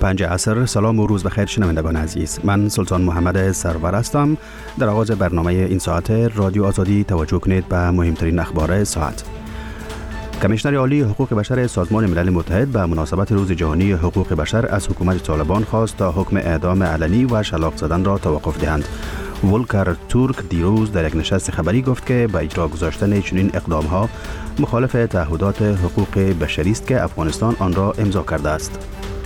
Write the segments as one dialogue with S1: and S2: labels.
S1: 5 عصر. سلام و روز بخیر شنوندگان عزیز. من سلطان محمد سرور هستم. در آغاز برنامه این ساعت رادیو آزادی توجه کنید به مهمترین اخبار ساعت. کمیشنر عالی حقوق بشر سازمان ملل متحد به مناسبت روز جهانی حقوق بشر از حکومت طالبان خواست تا حکم اعدام علنی و شلاق زدن را توقف دهند. ولکر تورک دیروز در یک نشست خبری گفت که با اجرا گذاشتن چنین اقدام‌ها مخالف تعهدات حقوق بشری است که افغانستان آن را امضا کرده است.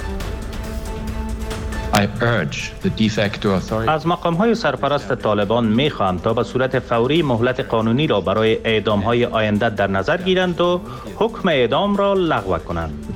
S2: از مقام‌های سرپرست طالبان می‌خواهم تا به صورت فوری مهلت قانونی را برای اعدام‌های آینده در نظر گیرند و حکم اعدام را لغو کنند.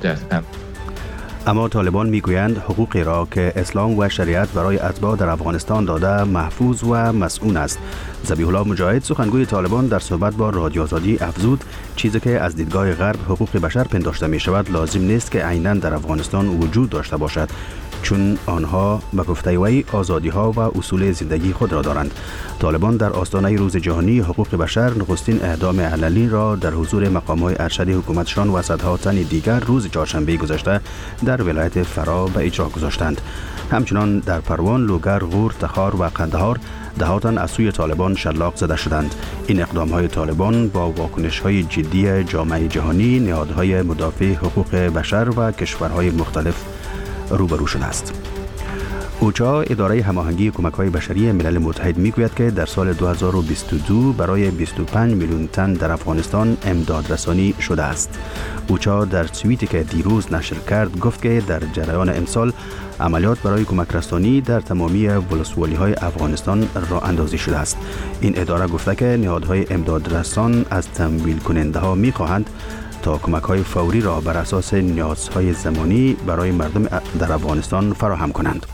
S1: اما طالبان میگویند حقوقی را که اسلام و شریعت برای اتباع در افغانستان داده محفوظ و مسئول است. ذبیح الله مجاهد سخنگوی طالبان در صحبت با رادیو آزادی افزود چیزی که از دیدگاه غرب حقوق بشر پنداشته می شود لازم نیست که عیناً در افغانستان وجود داشته باشد، چون آنها به گفته وی آزادی ها و اصول زندگی خود را دارند. طالبان در آستانه روز جهانی حقوق بشر نخستین اعدام علنی را در حضور مقام‌های ارشد حکومتشان و صدها تن دیگر روز چهارشنبه گذشته در ولایت فرا به اجرا گذاشتند. همچنان در پروان، لوگر، غور، تخار و قندهار ده‌ها تن از سوی طالبان شلاق زده شدند. این اقدام‌های طالبان با واکنش‌های جدی جامعه جهانی، نهادهای مدافع حقوق بشر و کشورهای مختلف روبرو شده است. اوچا، اداره هماهنگی کمک‌های بشری ملل متحد میگوید که در سال 2022 برای 25 میلیون تن در افغانستان امداد رسانی شده است. اوچا در توییتی که دیروز نشر کرد گفت که در جریان امسال عملیات برای کمک رسانی در تمامی ولسوالی‌های افغانستان راه اندازی شده است. این اداره گفته که نهادهای امداد رسان از تمویل کننده‌ها می‌خواهند تا کمک‌های فوری را بر اساس نیازهای زمانی برای مردم در افغانستان فراهم کنند.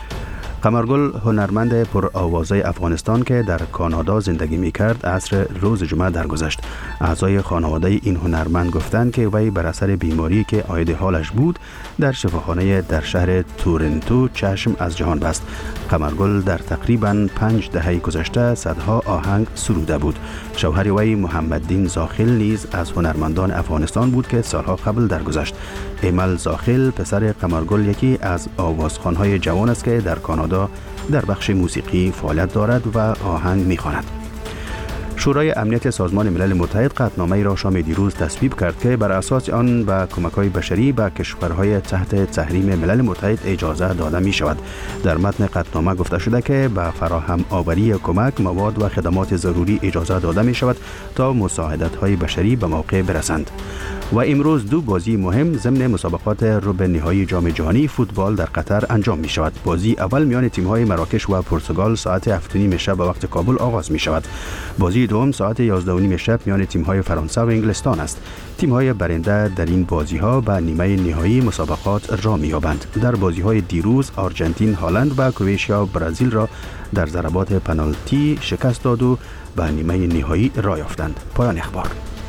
S1: قمرگل، هنرمند پرآوازه افغانستان که در کانادا زندگی می‌کرد، عصر روز جمعه درگذشت. اعضای خانواده این هنرمند گفتند که وی بر اثر بیماری که عاید حالش بود در شفاخانه در شهر تورنتو چشم از جهان بست. قمرگل در تقریباً 5 دهه گذشته صدها آهنگ سروده بود. شوهر وی محمددین زاخل نیز از هنرمندان افغانستان بود که سالها قبل درگذشت. ایمل زاخل، پسر قمرگل، یکی از آوازخوان‌های جوان است که در کانادا در بخش موسیقی فعالیت دارد و آهنگ می‌خواند. شورای امنیت سازمان ملل متحد قطعنامه‌ای را شام دیروز تصویب کرد که بر اساس آن به کمک‌های بشری به کشورهای تحت تحریم ملل متحد اجازه داده می‌شود. در متن قطعنامه گفته شده که به فراهم آوری کمک، مواد و خدمات ضروری اجازه داده می‌شود تا مساعدت‌های بشری به موقع برسند. و امروز دو بازی مهم ضمن مسابقات ربع نهایی جام جهانی فوتبال در قطر انجام می شود. بازی اول میان تیم‌های مراکش و پرتغال ساعت 7:30 شب به وقت کابل آغاز می شود. بازی دوم ساعت 11:30 شب میان تیم‌های فرانسه و انگلستان است. تیم‌های برنده در این بازی‌ها به نیمه نهایی مسابقات را می‌یابند. در بازی‌های دیروز آرژانتین هلند و کرواتیا برزیل را در ضربات پنالتی شکست داد و به نیمه نهایی راه یافتند. پایان اخبار.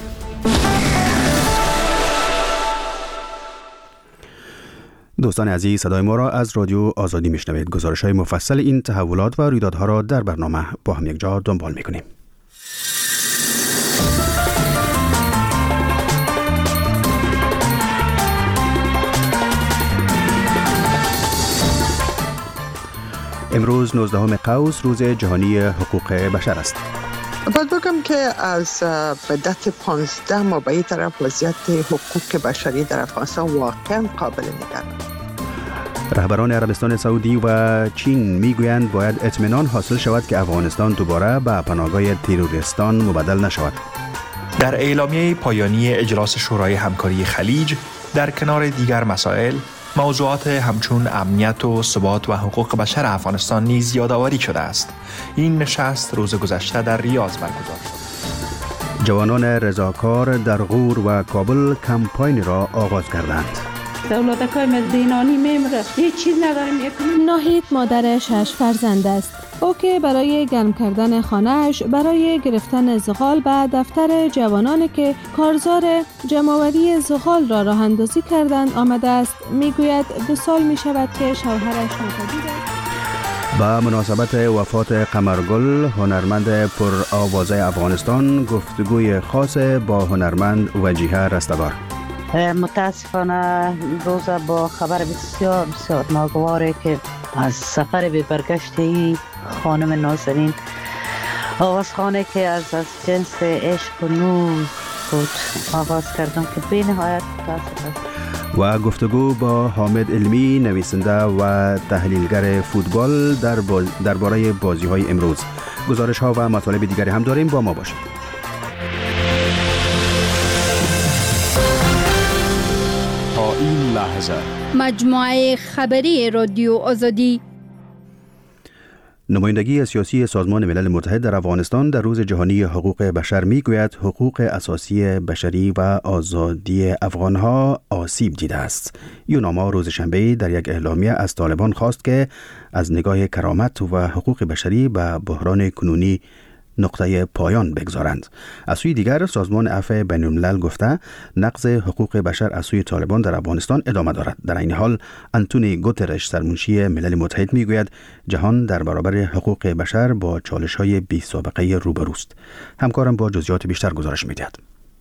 S1: دوستان عزیز، صدای ما را از رادیو آزادی میشنوید. گزارش‌های مفصل این تحولات و رویدادها را در برنامه با هم یک جا دنبال می‌کنیم. امروز 19 قوس روز جهانی حقوق بشر است.
S3: باید بگم که از بدت 15 ما به این طرف وضعیت حقوق بشری در افغانستان واقعا قابل نگرانی.
S1: رهبران عربستان سعودی و چین میگویند باید اطمینان حاصل شود که افغانستان دوباره به پناهگاه تروریستان مبدل نشود.
S4: در اعلامیه پایانی اجلاس شورای همکاری خلیج در کنار دیگر مسائل، موضوعات همچون امنیت و ثبات و حقوق بشر افغانستان نیز یادآوری شده است. این نشست روز گذشته در ریاض برگزار شد.
S1: جوانان رضاکار در غور و کابل کمپاین را آغاز کردند.
S5: دولتکای مدینانی میمره، هیچ چیز نداریم یکنیم.
S6: ناهید مادر 6 فرزند است. او که برای گرم کردن خانه‌اش برای گرفتن زغال به دفتر جوانانی که کارزار جمع‌آوری زغال را راه اندازی کردند آمده است. میگوید 2 سال می شود که شوهرش ناپدید است.
S1: با مناسبت وفات قمرگل، هنرمند پرآوازه افغانستان، گفتگوی خاص با هنرمند وجیه رستگار.
S7: متاسفانه روز با خبر بسیار بسیار ناگواری که از سفر به برگشت این خانم نازنین آوازخانه که از جنس عشق و نور بود آغاز کردم که به نهایت متاسف است.
S1: و گفتگو با حامد علمی، نویسنده و تحلیلگر فوتبال درباره بازی‌های امروز. گزارش‌ها و مطالب دیگری هم داریم، با ما باشید.
S4: تا این لحظه
S8: مجموعه خبری رادیو آزادی.
S1: نمایندگی سیاسی سازمان ملل متحد در افغانستان در روز جهانی حقوق بشر میگوید حقوق اساسی بشری و آزادی افغانها آسیب دیده است. یوناما روز شنبه در یک اعلامیه از طالبان خواست که از نگاه کرامت و حقوق بشری به بحران کنونی نقطه پایان بگذارند. از سوی دیگر سازمان عفو بین‌الملل گفته نقض حقوق بشر از سوی طالبان در افغانستان ادامه دارد. در این حال آنتونی گوترش سرمنشی ملل متحد میگوید جهان در برابر حقوق بشر با چالش‌های بی سابقه روبروست. همکارم با جزئیات بیشتر گزارش می‌دهد.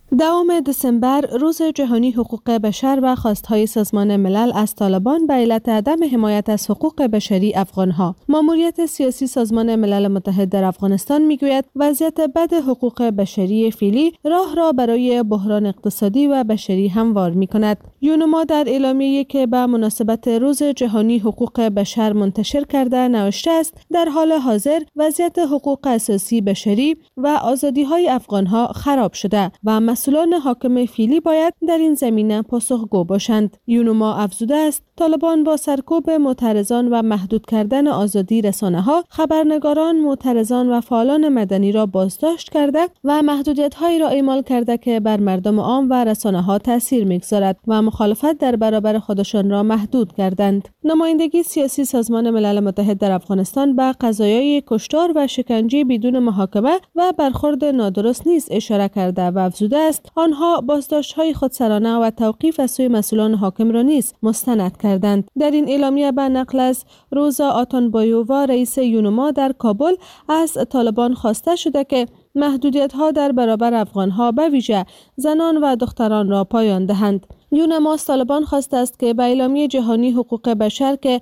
S6: 10 دسامبر روز جهانی حقوق بشر و خواستهای سازمان ملل از طالبان به علت عدم حمایت از حقوق بشری افغانها. ماموریت سیاسی سازمان ملل متحد در افغانستان میگوید وضعیت بد حقوق بشری فعلی راه را برای بحران اقتصادی و بشری هموار میکند. یونما در اعلامیه‌ای که به مناسبت روز جهانی حقوق بشر منتشر کرده نوشته است در حال حاضر وضعیت حقوق اساسی بشری و آزادی‌های افغانها خراب شده و مسئولان حاکم فعلی باید در این زمینه پاسخگو باشند. یونما افزوده است طالبان با سرکوب معترضان و محدود کردن آزادی رسانه‌ها، خبرنگاران، معترضان و فعالان مدنی را بازداشت کرده و محدودیت‌هایی را اعمال کرده که بر مردم عام و رسانه‌ها تأثیر می‌گذارد و مخالفت در برابر خودشان را محدود کردند. نمایندگی سیاسی سازمان ملل متحد در افغانستان به قضایای کشتار و شکنجه بدون محاکمه و برخورد نادرست نیز اشاره کرده و افزوده است آنها بازداشت‌های خودسرانه و توقیف از سوی مسئولان حاکم را نیز مستند کردند. در این اعلامیه به نقل از روزا آتانبایووا رئیس یونما در کابل از طالبان خواسته شده که محدودیت‌ها در برابر افغان‌ها به ویژه زنان و دختران را پایان دهند. یونما از طالبان خواسته است که به اعلامیه جهانی حقوق بشر که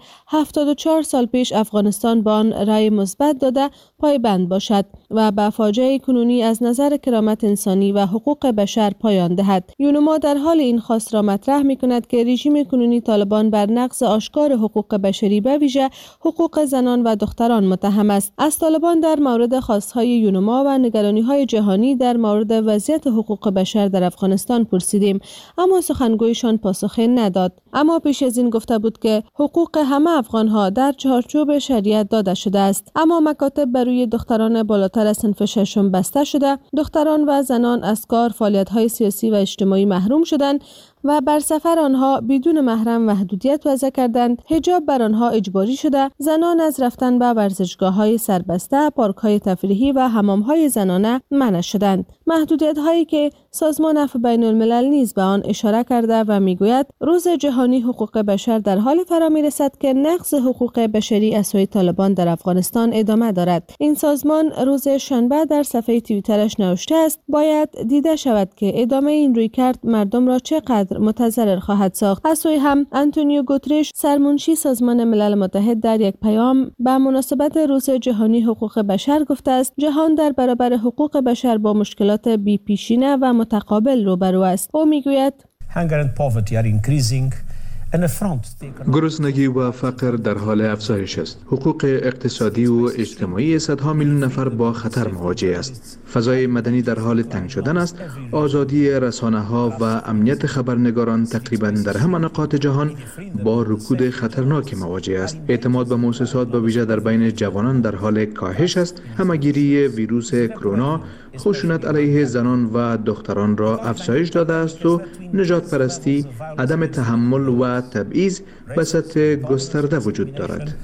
S6: 74 سال پیش افغانستان به آن رأی مثبت داده پایبند باشد و به فاجعه کنونی از نظر کرامت انسانی و حقوق بشر پایان دهد. یونما در حال این خواست را مطرح می‌کند که رژیم کنونی طالبان بر نقض آشکار حقوق بشری به ویژه حقوق زنان و دختران متهم است. از طالبان در مورد خواست‌های یونما و نگرانی‌های جهانی در مورد وضعیت حقوق بشر در افغانستان پرسیدیم، اما سخنگویشان پاسخی نداد. اما پیش از این گفته بود که حقوق همه افغان‌ها در چارچوب شریعت داده شده است، اما مکاتب بر روی دختران بالاتر از صنف ششم بسته شده، دختران و زنان از کار، فعالیت‌های سیاسی و اجتماعی محروم شدند و بر سفر آنها بدون محرم محدودیت وضع کردند، حجاب بر آنها اجباری شده، زنان از رفتن به ورزشگاه‌های سربسته، پارک‌های تفریحی و حمام‌های زنانه منع شدند. محدودیت‌هایی که سازمان عفو بین‌الملل نیز به آن اشاره کرده و می‌گوید روز جهانی حقوق بشر در حال فرا می‌رسد که نقض حقوق بشری از سوی طالبان در افغانستان ادامه دارد. این سازمان روز شنبه در صفحه توییترش نوشته است باید دیده شود که ادامه این رویکرد مردم را چقدر متضرر خواهد ساخت. از سوی هم آنتونیو گوترش سرمنشی سازمان ملل متحد در یک پیام به مناسبت روز جهانی حقوق بشر گفته است جهان در برابر حقوق بشر با مشکلات بی‌پیشینه و متقابل روبرو است. او میگوید
S9: گرسنگی و فقر در حال افزایش است. حقوق اقتصادی و اجتماعی صدها میلیون نفر با خطر مواجه است. فضای مدنی در حال تنگ شدن است. آزادی رسانه‌ها و امنیت خبرنگاران تقریباً در همه نقاط جهان با رکود خطرناک مواجه است. اعتماد به مؤسسات به ویژه در بین جوانان در حال کاهش است. همه‌گیری ویروس کرونا خشونت علیه زنان و دختران را افزایش داده است و نجات پرستی، عدم تحمل و تبعیض به سطح گسترده وجود دارد.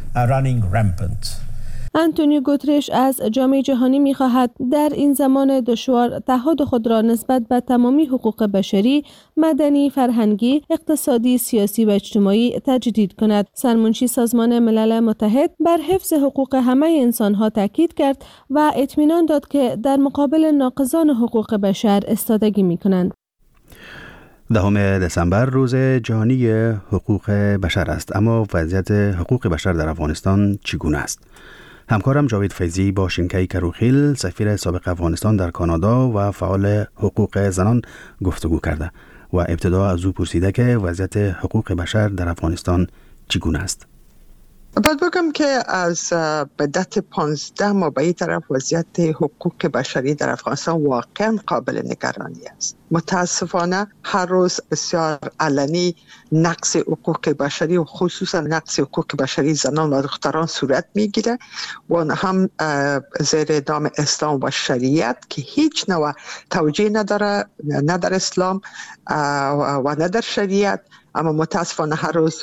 S6: آنتونیو گوترش از جامعه جهانی می‌خواهد در این زمان دشوار تعهد خود را نسبت به تمامی حقوق بشری، مدنی، فرهنگی، اقتصادی، سیاسی و اجتماعی تجدید کند. سرمنشی سازمان ملل متحد بر حفظ حقوق همه انسان‌ها تاکید کرد و اطمینان داد که در مقابل ناقضان حقوق بشر ایستادگی می‌کنند.
S1: 10 دسامبر روز جهانی حقوق بشر است، اما وضعیت حقوق بشر در افغانستان چگونه است؟ همکارم جاوید فیضی با شینکای کروخیل، سفیر سابق افغانستان در کانادا و فعال حقوق زنان گفتگو کرده و ابتدا از او پرسیده که وضعیت حقوق بشر در افغانستان چگونه است.
S3: باید بگم که از بدت 15 ماه به این طرف وضعیت حقوق بشری در افغانستان واقعا قابل نگرانی است. متاسفانه هر روز بسیار علنی نقض حقوق بشری و خصوصا نقض حقوق بشری زنان و دختران صورت میگیره و هم زیر نام اسلام و شریعت که هیچ نوع توجیه نداره، نه در اسلام و نه در شریعت، اما متاسفانه هر روز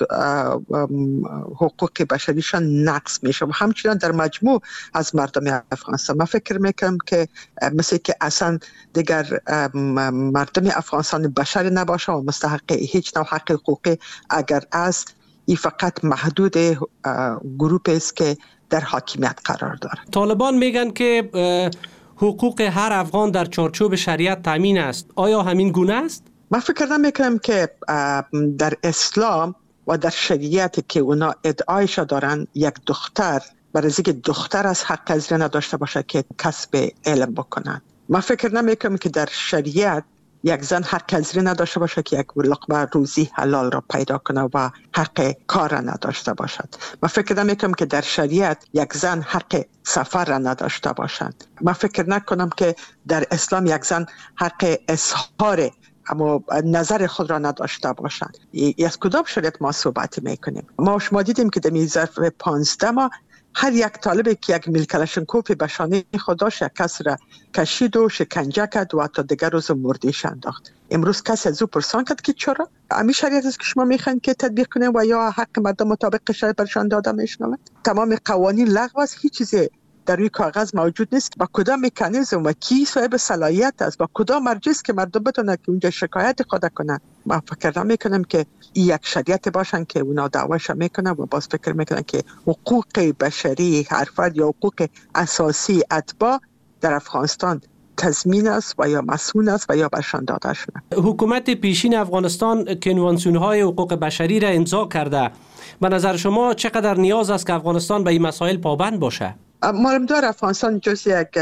S3: حقوق بشریشان نقض میشه و همچنان در مجموع از مردم افغانستان. من فکر میکنم که مثل که اصلا دیگر مردم افغانستان بشر نباشه و مستحق هیچ نوع حق حقوقی اگر است، این فقط محدود گروه است که در حاکمیت قرار داره.
S10: طالبان میگن که حقوق هر افغان در چارچوب شریعت تامین است. آیا همین گونه است؟
S3: من فکر نمیکنم که در اسلام و در شریعت که اونا ادعایش دارن یک دختر برای اینکه دختر از حق از نداشته باشه که کسب علم بکنن. من فکر نمیکنم که در شریعت یک زن حق از نداشته باشه که یک لقمه روزی حلال را پیدا کنه و حق کار را نداشته باشد. من فکر نمیکنم که در شریعت یک زن حق سفر را نداشته باشد. من فکر نکنم که در اسلام یک زن حق اظهار اما نظر خود را نداشته باشند. از کدام شریعت ما صحبت میکنیم؟ ما شما دیدیم که در ظرف 15 ماه هر یک طالبی که یک میل کلاشینکوف به شانه خود داشت یک کس را کشید و شکنجه کرد و حتی دیگر روز مردیش انداخت. امروز کسی از او پرسان کرد که چرا؟ همین شریعت است که شما میخواین که تطبیق کنیم و یا حق مردم مطابق شریعت برشان داده میشنوه؟ تمام قوانین لغو است، هیچ چیزی در روی کاغذ موجود نیست. با کدام مکانیزم و کی صاحب صلاحیت است، با کدام مرجع است که مردم بتونه که اونجا شکایت خود کنن؟ من فکر نمیکنم که این یک شریعت باشن که اونا دعواش میکنن و باز فکر میکنن که حقوق بشری هر فرد یا حقوق اساسی اتباع در افغانستان تضمین است و یا مسئول است و یا برشان داده شده.
S10: حکومت پیشین افغانستان کنوانسیون‌های حقوق بشری را امضا کرده. به نظر شما چقدر نیاز است که افغانستان به این مسائل پابند باشه؟
S3: معلومدار افغانستان جز یک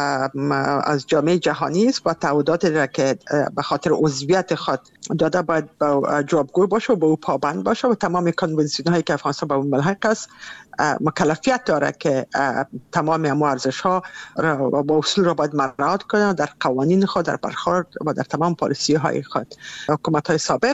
S3: از جامعه جهانی است و تعهداتی را که به خاطر عضویت خود داده باید با جوابگو باشه و به او پابند باشه و تمام کنوانسیون هایی که افغانستان به اون ملحق است مکلفیت داره که تمام ارزش ها و با اصول را باید مراعات کنه در قوانین خود، در برخورد و در تمام پالیسی های خود. حکومت های سابق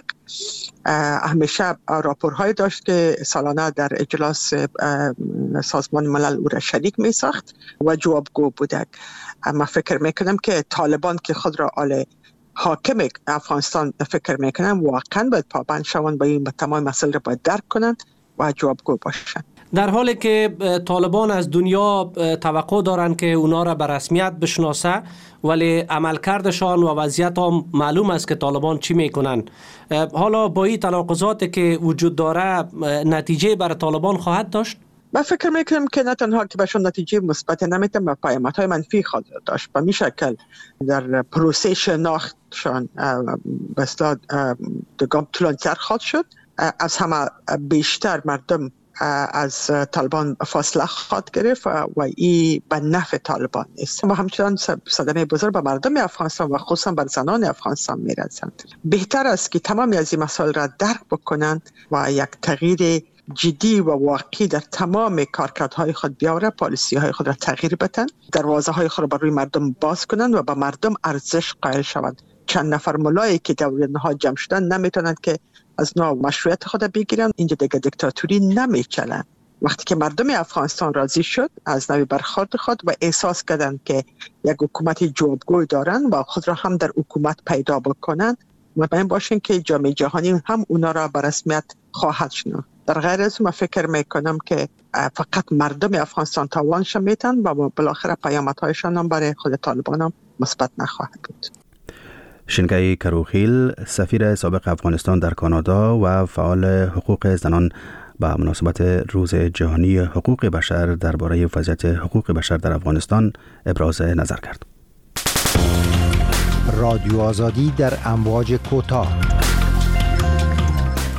S3: همیشه راپورهای داشت که سالانه در اجلاس سازمان ملل او را شریک می ساخت و جوابگو بوده. من فکر میکنم که طالبان که خود را حاکم افغانستان فکر میکنم واقعا باید پابند شوند به این تمام مسائل را باید درک کنند و جوابگو باشند.
S10: در حالی که طالبان از دنیا توقع دارند که اونا را به رسمیت بشناسه، ولی عملکردشان و وضعیت هم معلوم است که طالبان چی میکنن. حالا با این تناقضاتی که وجود داره نتیجه برای طالبان خواهد داشت؟
S3: من فکر میکنم که نه تنها که بهشون نتیجه مثبت نمیتونه و پیامدهای منفی خواهد داشت. به این شکل در پروسه شناختشان به اصطلاح دگام طولانی‌تر خواهد شد. از همه بیشتر مردم از طالبان فاصله خواهد گرفت و این به نفع طالبان است و همچنان صدمه بزرگ به مردم افغانستان و خصوصا بر زنان افغانستان میرسند. بهتر است که تمام از این مسائل را درک بکنند و یک تغییر جدی و واقعی در تمام کارکردهای خود بیاوره، پالیسی های خود را تغییر بدن، دروازه های خود را برای مردم باز کنند و به مردم ارزش قائل شوند. چند نفر ملایی که در نها جمع شدن نمیتونند که از نوع مشروعیت خود بگیرن. اینجا دیگه دیکتاتوری نمیچلن. وقتی که مردم افغانستان راضی شد از نوع برخورد خود و احساس کردند که یک حکومت جوابگوی دارند و خود را هم در حکومت پیدا بکنند، مطمئن باشین که جامعه جهانی هم اونا را به رسمیت خواهد شناخت. در غیر از اون فکر میکنم که فقط مردم افغانستان تاوانش میتن و بالاخره پیامدهایشان هم برای خود طالبان هم مثبت نخواهد بود.
S1: شینکای کروخیل، سفیر سابق افغانستان در کانادا و فعال حقوق زنان، با مناسبت روز جهانی حقوق بشر درباره وضعیت حقوق بشر در افغانستان ابراز نظر کرد.
S11: رادیو آزادی در امواج کوتاه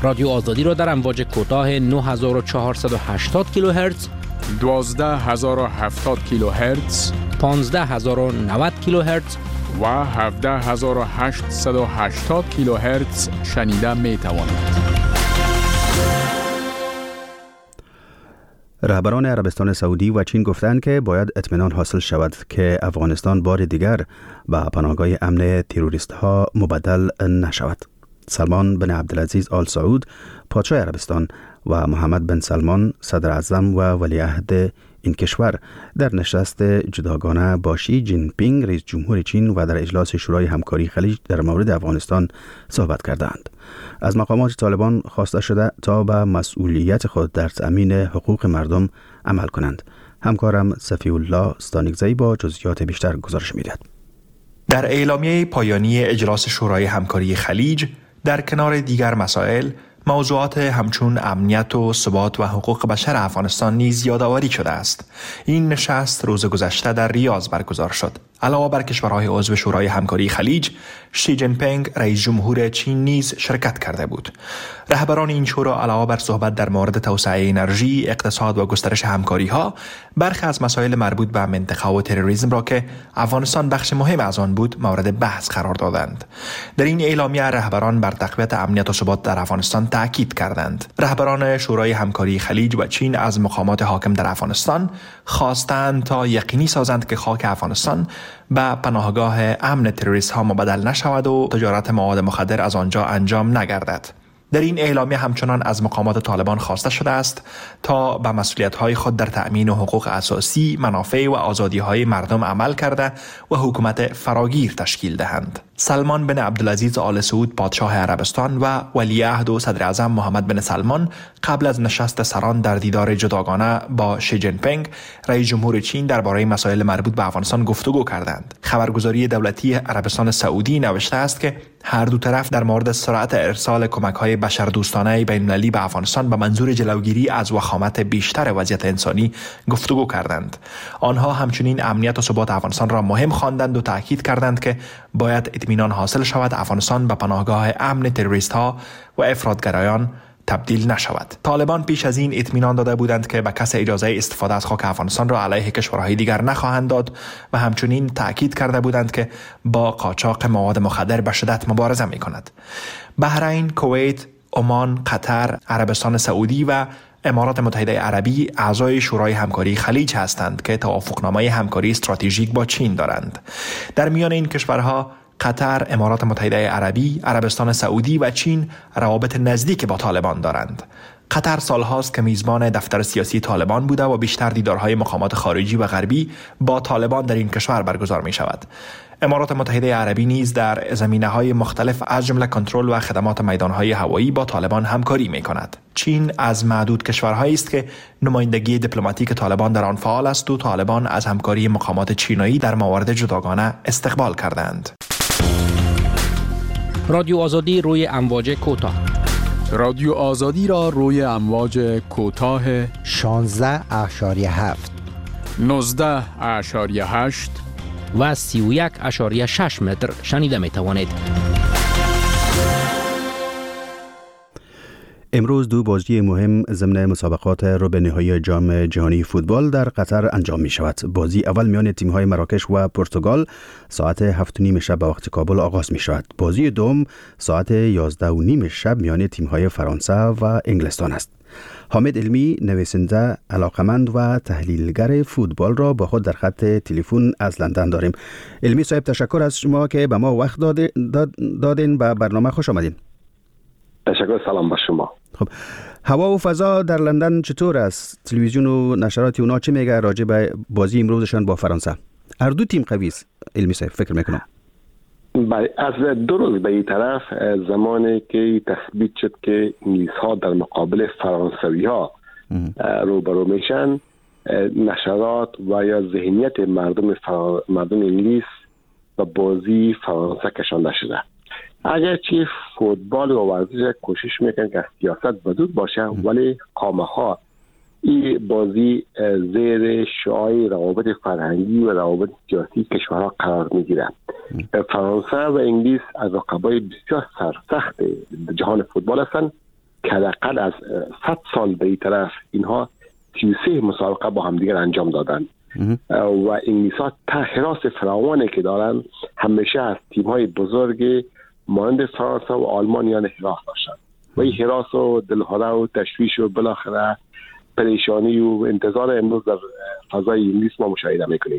S11: رادیو آزادی را در امواج کوتاه 9480 کیلوهرتز،
S12: 12070 کیلوهرتز،
S11: 15090 کیلوهرتز
S12: و 17880 کیلوهرتز شنیده می توانید.
S1: رهبران عربستان سعودی و چین گفتند که باید اطمینان حاصل شود که افغانستان بار دیگر به پناهگاه امن تروریست ها مبدل نشود. سلمان بن عبدالعزیز آل سعود پادشاه عربستان و محمد بن سلمان صدر اعظم و ولیعهد این کشور در نشست جداگانه با شی جین پینگ رئیس جمهور چین و در اجلاس شورای همکاری خلیج در مورد افغانستان صحبت کردند. از مقامات طالبان خواسته شده تا به مسئولیت خود در تأمین حقوق مردم عمل کنند. همکارم صفی الله استانگزی با جزئیات بیشتر گزارش می‌دهد.
S4: در اعلامیه پایانی اجلاس شورای همکاری خلیج در کنار دیگر مسائل، موضوعات همچون امنیت و ثبات و حقوق بشر افغانستان نیز یادآوری شده است. این نشست روز گذشته در ریاض برگزار شد. علاوه بر کشورهای عضو شورای همکاری خلیج، شی جین پینگ رئیس جمهور چین نیز شرکت کرده بود. رهبران این شورا علاوه بر صحبت در مورد توسعه انرژی، اقتصاد و گسترش همکاری‌ها، برخی از مسائل مربوط به منطقه و تروریسم را که افغانستان بخش مهم از آن بود مورد بحث قرار دادند. در این اعلامیه رهبران بر تقویت امنیت و ثبات در افغانستان تاکید کردند. رهبران شورای همکاری خلیج و چین از مقامات حاکم در افغانستان خواستند تا یقینی سازند که خاک افغانستان به پناهگاه امن تروریست ها مبدل نشود و تجارت مواد مخدر از آنجا انجام نگردد. در این اعلامیه همچنان از مقامات طالبان خواسته شده است تا به مسئولیت‌های خود در تأمین حقوق اساسی، منافع و آزادی‌های مردم عمل کرده و حکومت فراگیر تشکیل دهند. سلمان بن عبدالعزیز آل سعود پادشاه عربستان و ولیعهد و صدر اعظم محمد بن سلمان قبل از نشست سران در دیدار جداگانه با شی جین پینگ رئیس جمهور چین درباره مسائل مربوط به افغانستان گفتگو کردند. خبرگزاری دولتی عربستان سعودی نوشته است که هر دو طرف در مورد سرعت ارسال کمک‌های بشردوستانه بین‌المللی به افغانستان به منظور جلوگیری از وخامت بیشتر وضعیت انسانی گفتگو کردند. آنها همچنین امنیت و ثبات افغانستان را مهم خواندند و تاکید کردند که باید اطمینان حاصل شود افغانستان به پناهگاه امن تروریست‌ها و افراطگرایان تبدیل نشود. طالبان پیش از این اطمینان داده بودند که به کس اجازه استفاده از خاک افغانستان را علیه کشورهای دیگر نخواهند داد و همچنین تأکید کرده بودند که با قاچاق مواد مخدر به شدت مبارزه می‌کند. بحرین، کویت، عمان، قطر، عربستان سعودی و امارات متحده عربی اعضای شورای همکاری خلیج هستند که توافقنامه همکاری استراتژیک با چین دارند. در میان این کشورها قطر، امارات متحده عربی، عربستان سعودی و چین روابط نزدیک با طالبان دارند. قطر سالهاست که میزبان دفتر سیاسی طالبان بوده و بیشتر دیدارهای مقامات خارجی و غربی با طالبان در این کشور برگزار می شود. امارات متحده عربی نیز در زمینه‌های مختلف از جمله کنترل و خدمات میدانهای هوایی با طالبان همکاری می‌کند. چین از معدود کشورهایی است که نمایندگی دیپلماتیک طالبان در آن فعال است و طالبان از همکاری مقامات چینایی در موارد جداگانه استقبال کردند.
S11: رادیو آزادی روی امواج کوتاه.
S12: رادیو آزادی را روی امواج کوتاه
S13: 16.7
S12: 19.8
S11: و 31.6 متر شنیده می توانید.
S1: امروز دو بازی مهم ضمن مسابقات ربع نهایی جام جهانی فوتبال در قطر انجام می شود. بازی اول میان تیم‌های مراکش و پرتغال ساعت 7:30 شب به وقت کابل آغاز می شود. بازی دوم ساعت 11:30 شب میان تیم‌های فرانسه و انگلستان است. حامد علمی نویسنده، علاقمند و تحلیلگر فوتبال را با خود در خط تلفن از لندن داریم. علمی صاحب، تشکر از شما که به ما وقت دادین. به برنامه خوش آمدین.
S14: تشکر، سلام با شما.
S1: خب، هوا و فضا در لندن چطور است؟ تلویزیون و نشرات اونا چه میگه راجع به بازی امروزشان با فرانسه؟ هر دو تیم قوی است علمی صاحب، فکر میکنم.
S14: از 2 روز به این طرف زمانی که تثبیت شد که انگلیس ها در مقابل فرانسوی ها روبرو میشن، نشرات و یا ذهنیت مردم انگلیس و بازی فرانسه کشانده شده. اگرچه فوتبال و ورزش کوشش میکنن که سیاست بدود باشه، ولی قامها این بازی زیر شعاع روابط فرهنگی و روابط سیاسی کشورها قرار میگیره. فرانسه و انگلیس از رقبای بسیار سرسخت جهان فوتبال هستند که حداقل از 100 سال به این طرف اینها 33 مسابقه با هم دیگر انجام دادن و انگلیس‌ها حراس فراوانی که دارن همیشه از تیم‌های بزرگ مانند فرانسه و آلمان حراس داشتن و این حراس و دلهره و تشویش و بالاخره پریشانی و انتظار امروز در فضای انگلیس ما مشاهده میکنیم.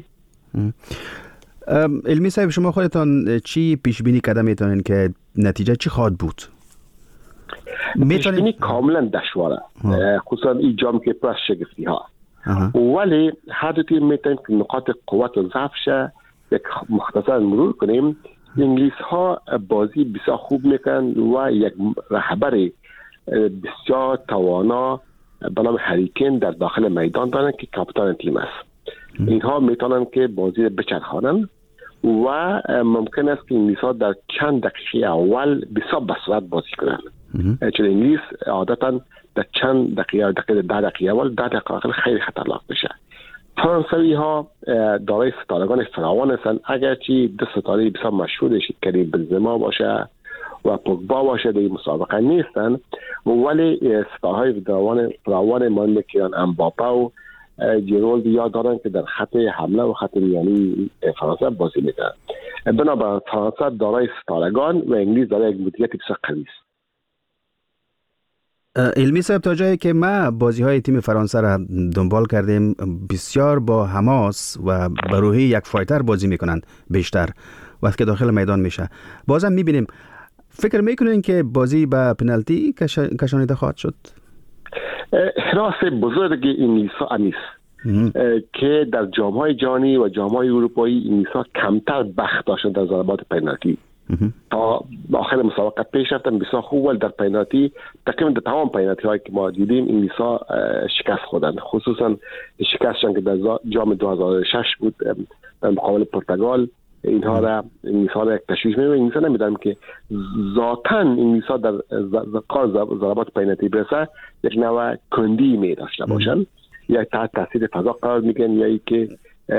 S1: علمی صاحب، شما خودتان چی پیش بینی کرده میتونین که نتیجه چی خواهد بود؟
S14: پیش بینی کاملا دشواره، خصوصا این جام که پر از شگفتی ها، ولی هر دو تیم میتونیم که نقاط قوت و ضعفش یک مختصر مرور کنیم. انگلیس ها بازی بسیار خوب میکنن و یک رهبر بسیار توانا به نام هری کین در داخل میدان دارن که کاپیتان تیم است. اینها میتونن که بازی رو بچرخانن و ممکن است که انگلیس‌ها در چند دقیقه اول بسیار بسرعت بازی کنن، چون انگلیس عادتا در چند دقیقه 10 دقیقه اول 10 دقیقه آخر خیلی خطرناک بشه. فرانسوی ها دارای ستارگان فراوان هستند، اگرچه دو ستاره بسیار مشهور کریم بنزما باشه و پوگبا باشه در این مسابقه نیستن، ولی ستارهای فراوان مانند کیلیان امباپه و جیرولد یاد دارن که در خط حمله و خط میانی فرانسه بازی میکنن. بنابراین فرانسه دارای ستارگان و انگلیس دارای یک مدیریت بسیار قوی است.
S1: علمی صاحب، تا جایی که ما بازی های تیم فرانسه را دنبال کردیم بسیار با حماس و به روحی یک فایتر بازی میکنن، بیشتر وقتی که داخل میدان میشه. بازم میبینیم. فکر میکنین که بازی به پنالتی کشانیده خواهد شد؟
S14: حراس بزرگ انگلیس‌ها نیست که در جام‌های جهانی و جام‌های اروپایی انگلیس‌ها کمتر بخت داشتن در ضربات پنالتی. تا آخر مسابقه پیش رفتن بسیار خوب، ولی در پنالتی تقریبا در تمام پنالتی هایی که ما دیدیم انگلیس‌ها شکست خوردن، خصوصا شکستشون که در جام 2006 بود در مقابل پرتغال. اینها را انگلیس‌ها را تشویش می‌کنه. انگلیس‌ها نمی‌دونم که ذاتاً انگلیس‌ها در کار ضربات پنالتی برسه یک نوع کندی می‌داشته باشن، یا تحت تاثیر فضا قرار می‌گیرن، یا ای که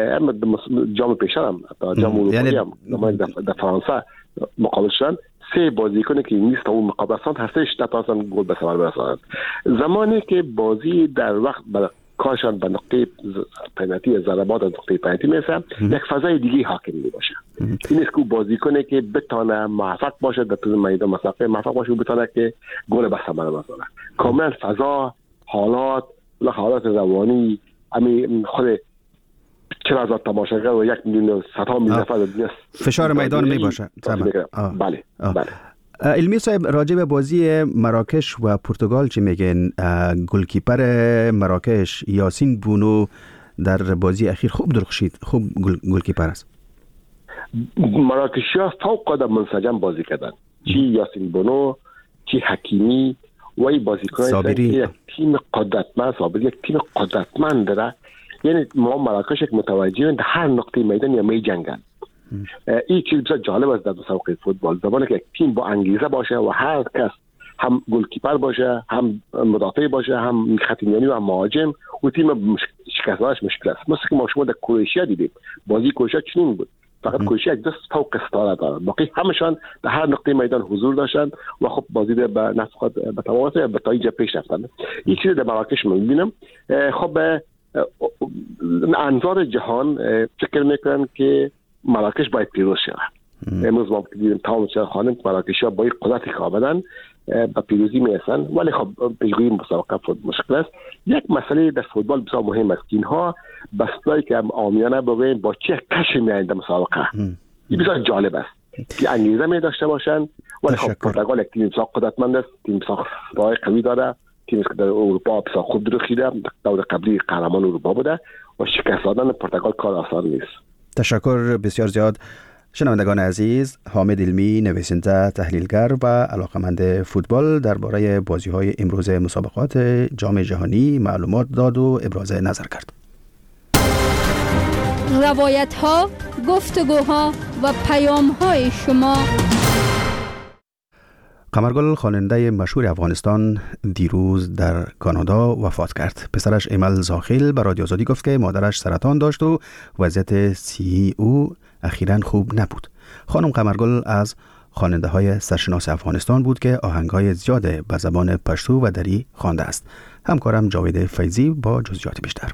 S14: جام پیش‌تر هم جام اروپایی هم در فرانسه مقابل شدن، 3 بازیکن که انگلیس تا اون مقابل هستند هستش نتونستن گل به ثمر برسانند. زمانی که بازی در وقت کارشان به نقطه پنالتی ضربات از نقطه پنالتی میرسه، یک فضای دیگه حاکم میشه. این است که بازیکنی که بتونه موفق باشه در طول میدان مسابقه، موفق باشه و بتونه که گل به ثمر برسانه. کاملا فضا، حالات روانی، همین خود 40,000 تماشاگر و 1,100,000 نفر
S1: فشار میدان می باشه.
S14: بله.
S1: علمی صاحب، راجع به بازی مراکش و پرتغال چی میگن؟ گلکیپر مراکش یاسین بونو در بازی اخیر خوب درخشید، خوب گلکیپر است.
S14: مراکشی‌ها فوق‌العاده منسجم بازی کردن، چی یاسین بونو چی حکیمی و این بازیکنان یک تیم قدرتمند، صابری یک تیم قدرتمند داره. یعنی ما مراکش یک متوجه در هر نقطه میدان یا می جنگن. این چیز بسیار جالب است در مسابقه فوتبال، زمانی که یک تیم با انگیزه باشه و هر کس هم گلکیپر باشه، هم مدافع باشه، هم خط میانی و هم مهاجم، و تیم شکستنش مشکل است. مثل که ما شما در کرواتیا دیدیم، بازی کرواتیا چنین بود، فقط کرواتیا یک دست فوق ستاره داره، باقی همشان در هر نقطه میدان حضور داشتن و خب بازی به نفقات به تمامات به تایج پیش رفتن. این چیز در مراکش می‌بینم. خب انظار جهان فکر میکنن که مراکش باید پیروز شود. امروز ما دیدیم تمام خانم مراکشی‌ها با قدرت کاملا به پیروزی میرسن، ولی خب پیشگویی مسابقه فوتبال مشکل است. یک مسئله در فوتبال بسیار مهم است که اینها بسیاری که عامیانه ببین با چه کشی میایند مسابقه. این بسیار جالب است که انگیزه می داشته باشن، ولی خب پرتغال یک تیم بسیار قدرتمند است، تیم بسیار قوی داره، تیمی که در اروپا بسیار خوب درخشیده، دور قبلی قهرمان اروپا بوده و شکست دادن پرتغال کار آسان نیست.
S1: تشکر بسیار زیاد. شنوندگان عزیز، حامد علمی، نویسنده، تحلیلگر و علاقمند فوتبال درباره بازی‌های امروز مسابقات جام جهانی معلومات داد و ابراز نظر کرد.
S8: روایت‌ها، گفتگوها و پیام‌های شما.
S1: قمرگل خواننده مشهور افغانستان دیروز در کانادا وفات کرد. پسرش ایمل زاخیل به رادیو آزادی گفت که مادرش سرطان داشت و وضعیت صحی او اخیراً خوب نبود. خانم قمرگل از خواننده های سرشناس افغانستان بود که آهنگ های زیاد به زبان پشتو و دری خوانده است. همکارم جاوید فیضی با جزئیات بیشتر.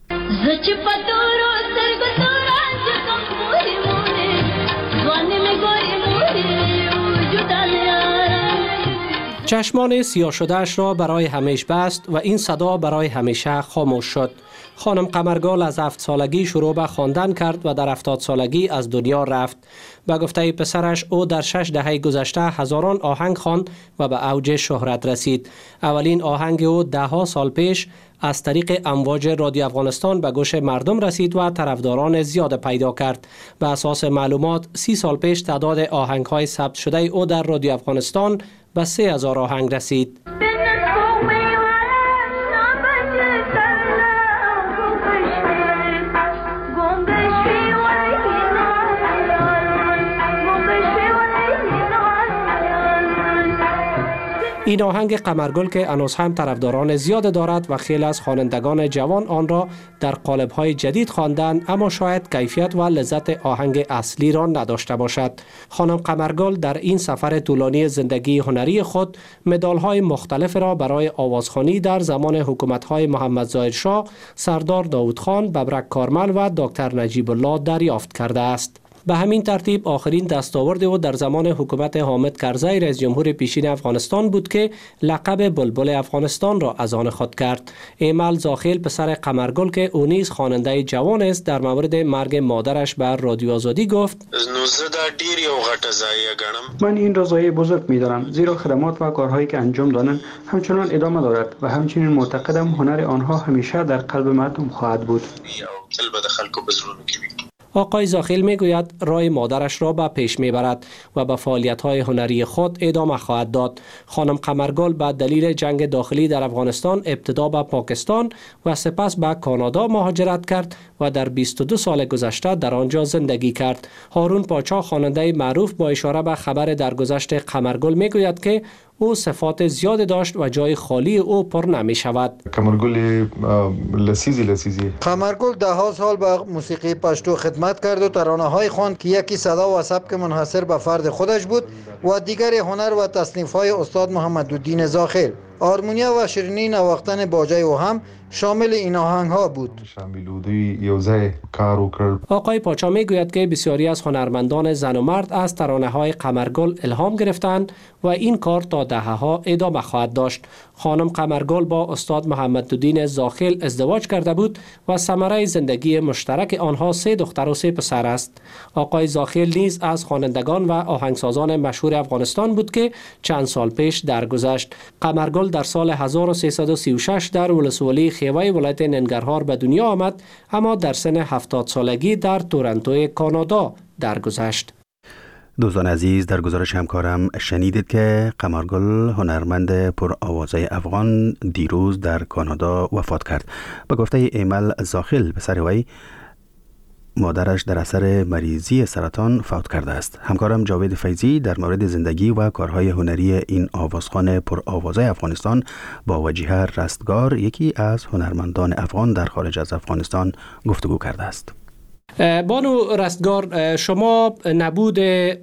S10: چشمان سیاه شدهش را برای همیشه بست و این صدا برای همیشه خاموش شد. خانم قمرگل از 7 سالگی شروع به خواندن کرد و در 70 سالگی از دنیا رفت. به گفته پسرش او در 6 دهه گذشته هزاران آهنگ خواند و به اوج شهرت رسید. اولین آهنگ او 10 سال پیش از طریق امواج رادیو افغانستان به گوش مردم رسید و طرفداران زیاد پیدا کرد. به اساس معلومات 30 سال پیش تعداد آهنگ‌های ثبت شده او در رادیو افغانستان به 3000 آهنگ رسید. این آهنگ قمرگل که هنوز هم طرفداران زیاد دارد و خیلی از خوانندگان جوان آن را در قالب‌های جدید خواندند، اما شاید کیفیت و لذت آهنگ اصلی را نداشته باشد. خانم قمرگل در این سفر طولانی زندگی هنری خود مدال‌های مختلف را برای آوازخوانی در زمان حکومت‌های محمد ظاهر شاه، سردار داود خان، ببرک کارمل و دکتر نجیب الله دریافت کرده است. به همین ترتیب آخرین دستاورد او در زمان حکومت حامد کرزی رئیس جمهور پیشین افغانستان بود که لقب بلبل افغانستان را از آن خود کرد. ایمل زاخیل پسر قمرگل که او نیز خواننده جوان است در مورد مرگ مادرش بر رادیو آزادی گفت:
S13: من این را ضایعه بزرگ می‌دانم، زیرا خدمات و کارهایی که انجام دادند همچنان ادامه دارد و همچنین معتقدم هنر آنها همیشه در قلب مردم خواهد بود.
S10: آقای زاخیل میگوید راه مادرش را به پیش میبرد و به فعالیت‌های هنری خود ادامه خواهد داد. خانم قمرگل به دلیل جنگ داخلی در افغانستان ابتدا به پاکستان و سپس به کانادا مهاجرت کرد و در 22 سال گذشته در آنجا زندگی کرد. هارون پاچا خواننده معروف با اشاره به خبر درگذشت قمرگل میگوید که او صفات زیاد داشت و جای خالی او پر نمی شود.
S15: قمرگل لسیزی
S16: قمرگل 10 سال به موسیقی پشتو خدمت کرد و ترانه‌های خواند که یکی صدا و سبک منحصر به فرد خودش بود و دیگر هنر و تصنیف‌های استاد محمدالدین زاخیل. آرمونیا و شیرینی نواختن باجه او هم شامل این آهنگ‌ها بود.
S10: آقای پاچا میگوید که بسیاری از هنرمندان زن و مرد از ترانه‌های قمرگل الهام گرفتند و این کار تا دهه‌ها ادامه خواهد داشت. خانم قمرگل با استاد محمدالدین زاخیل ازدواج کرده بود و ثمره زندگی مشترک آنها 3 دختر و 3 پسر است. آقای زاخیل نیز از خوانندگان و آهنگسازان مشهور افغانستان بود که چند سال پیش درگذشت. قمرگل در سال 1336 در ولسوالی خیوه ولایت ننگرهار به دنیا آمد، اما در سن 70 سالگی در تورنتو کانادا درگذشت.
S1: دوستان عزیز، در گزارش همکارم شنیدید که قمرگل هنرمند پرآوازه افغان دیروز در کانادا وفات کرد. به گفته ایمل زاخیل پسر وی، مادرش در اثر مریضی سرطان فوت کرده است. همکارم جاوید فیضی در مورد زندگی و کارهای هنری این آوازخوان پرآوازه افغانستان با وجیه رستگار، یکی از هنرمندان افغان در خارج از افغانستان، گفتگو کرده است.
S10: بانو رستگار، شما نبود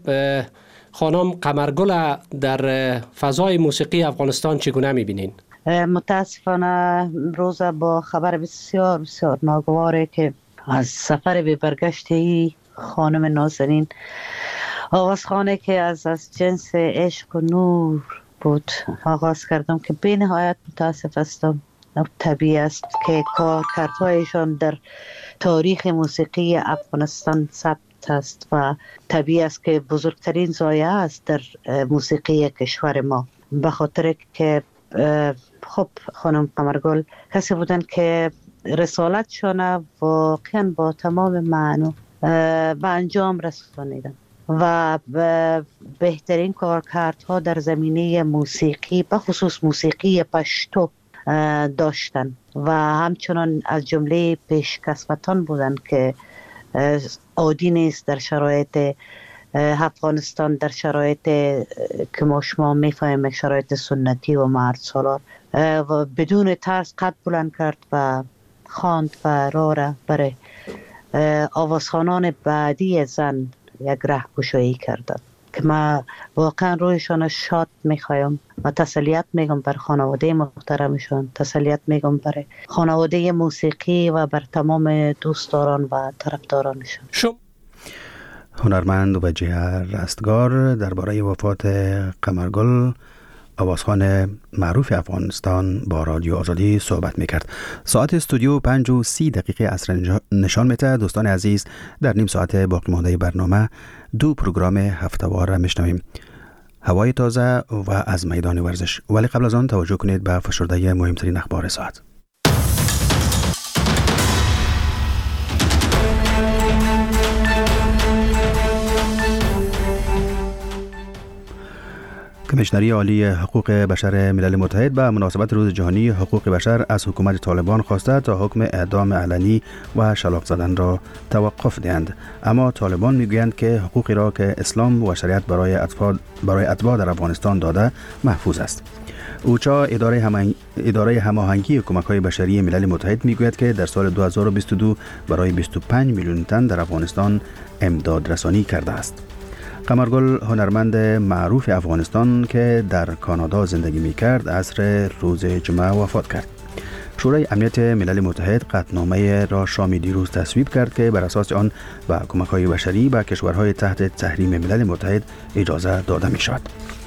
S10: خانم قمرگل در فضای موسیقی افغانستان چگونه می‌بینین؟
S7: متاسفانه روز با خبر بسیار بسیار ناگواره که از سفر به برگشت خانم نازنین، آوازخوانی که از جنس عشق و نور بود آغاز کردم که به نهایت متاسف هستم. طبیعی است که کارکردهایشان در تاریخ موسیقی افغانستان ثبت است و طبیعی است که بزرگترین ضایعه است در موسیقی کشور ما، به خاطر که خب خانم قمرگل کسی بودن که رسالتشان واقعا با تمام معنی به انجام رسانیدن و بهترین کارکردها در زمینه موسیقی، به خصوص موسیقی پشتو داشتن و همچنان از جمله پیشکسوتان بودند که عادی نیست در شرایط افغانستان، در شرایط که ما شما میفهمیم شرایط سنتی و مرد سالار، و بدون ترس قد بلند کرد و خواند و راه برای آوازخوانان بعدی زن یک راهگشایی کردند که ما واقعا رویشان شاد میخوایم و تسلیت میگم بر خانواده محترمشان، تسلیت میگم بر خانواده موسیقی و بر تمام دوستداران و طرفدارانشان.
S1: هنرمند و جهر رستگار درباره وفات قمرگل، آوازخوان معروف افغانستان، با رادیو آزادی صحبت میکرد. ساعت استودیو 5:30 عصر نشان میده. دوستان عزیز، در نیم ساعت باقی مانده برنامه 2 پروگرام هفته‌وار را میشنویم: هوای تازه و از میدان ورزش. ولی قبل از آن توجه کنید به فشرده مهمترین اخبار ساعت. کمیشنری عالی حقوق بشر ملل متحد به مناسبت روز جهانی حقوق بشر از حکومت طالبان خواسته تا حکم اعدام علنی و شلاق زدن را توقف دهند، اما طالبان میگویند که حقوقی را که اسلام و شریعت برای اتباع در افغانستان داده محفوظ است. اوچا، اداره هماهنگی کمک‌های بشری ملل متحد، میگوید که در سال 2022 برای 25 میلیون تن در افغانستان امداد رسانی کرده است. قمرگل، هنرمند معروف افغانستان که در کانادا زندگی می‌کرد، عصر روز جمعه وفات کرد. شورای امنیت ملل متحد قطعنامه را شام دیروز تصویب کرد که بر اساس آن به کمک‌های بشری به کشورهای تحت تحریم ملل متحد اجازه داده می‌شود.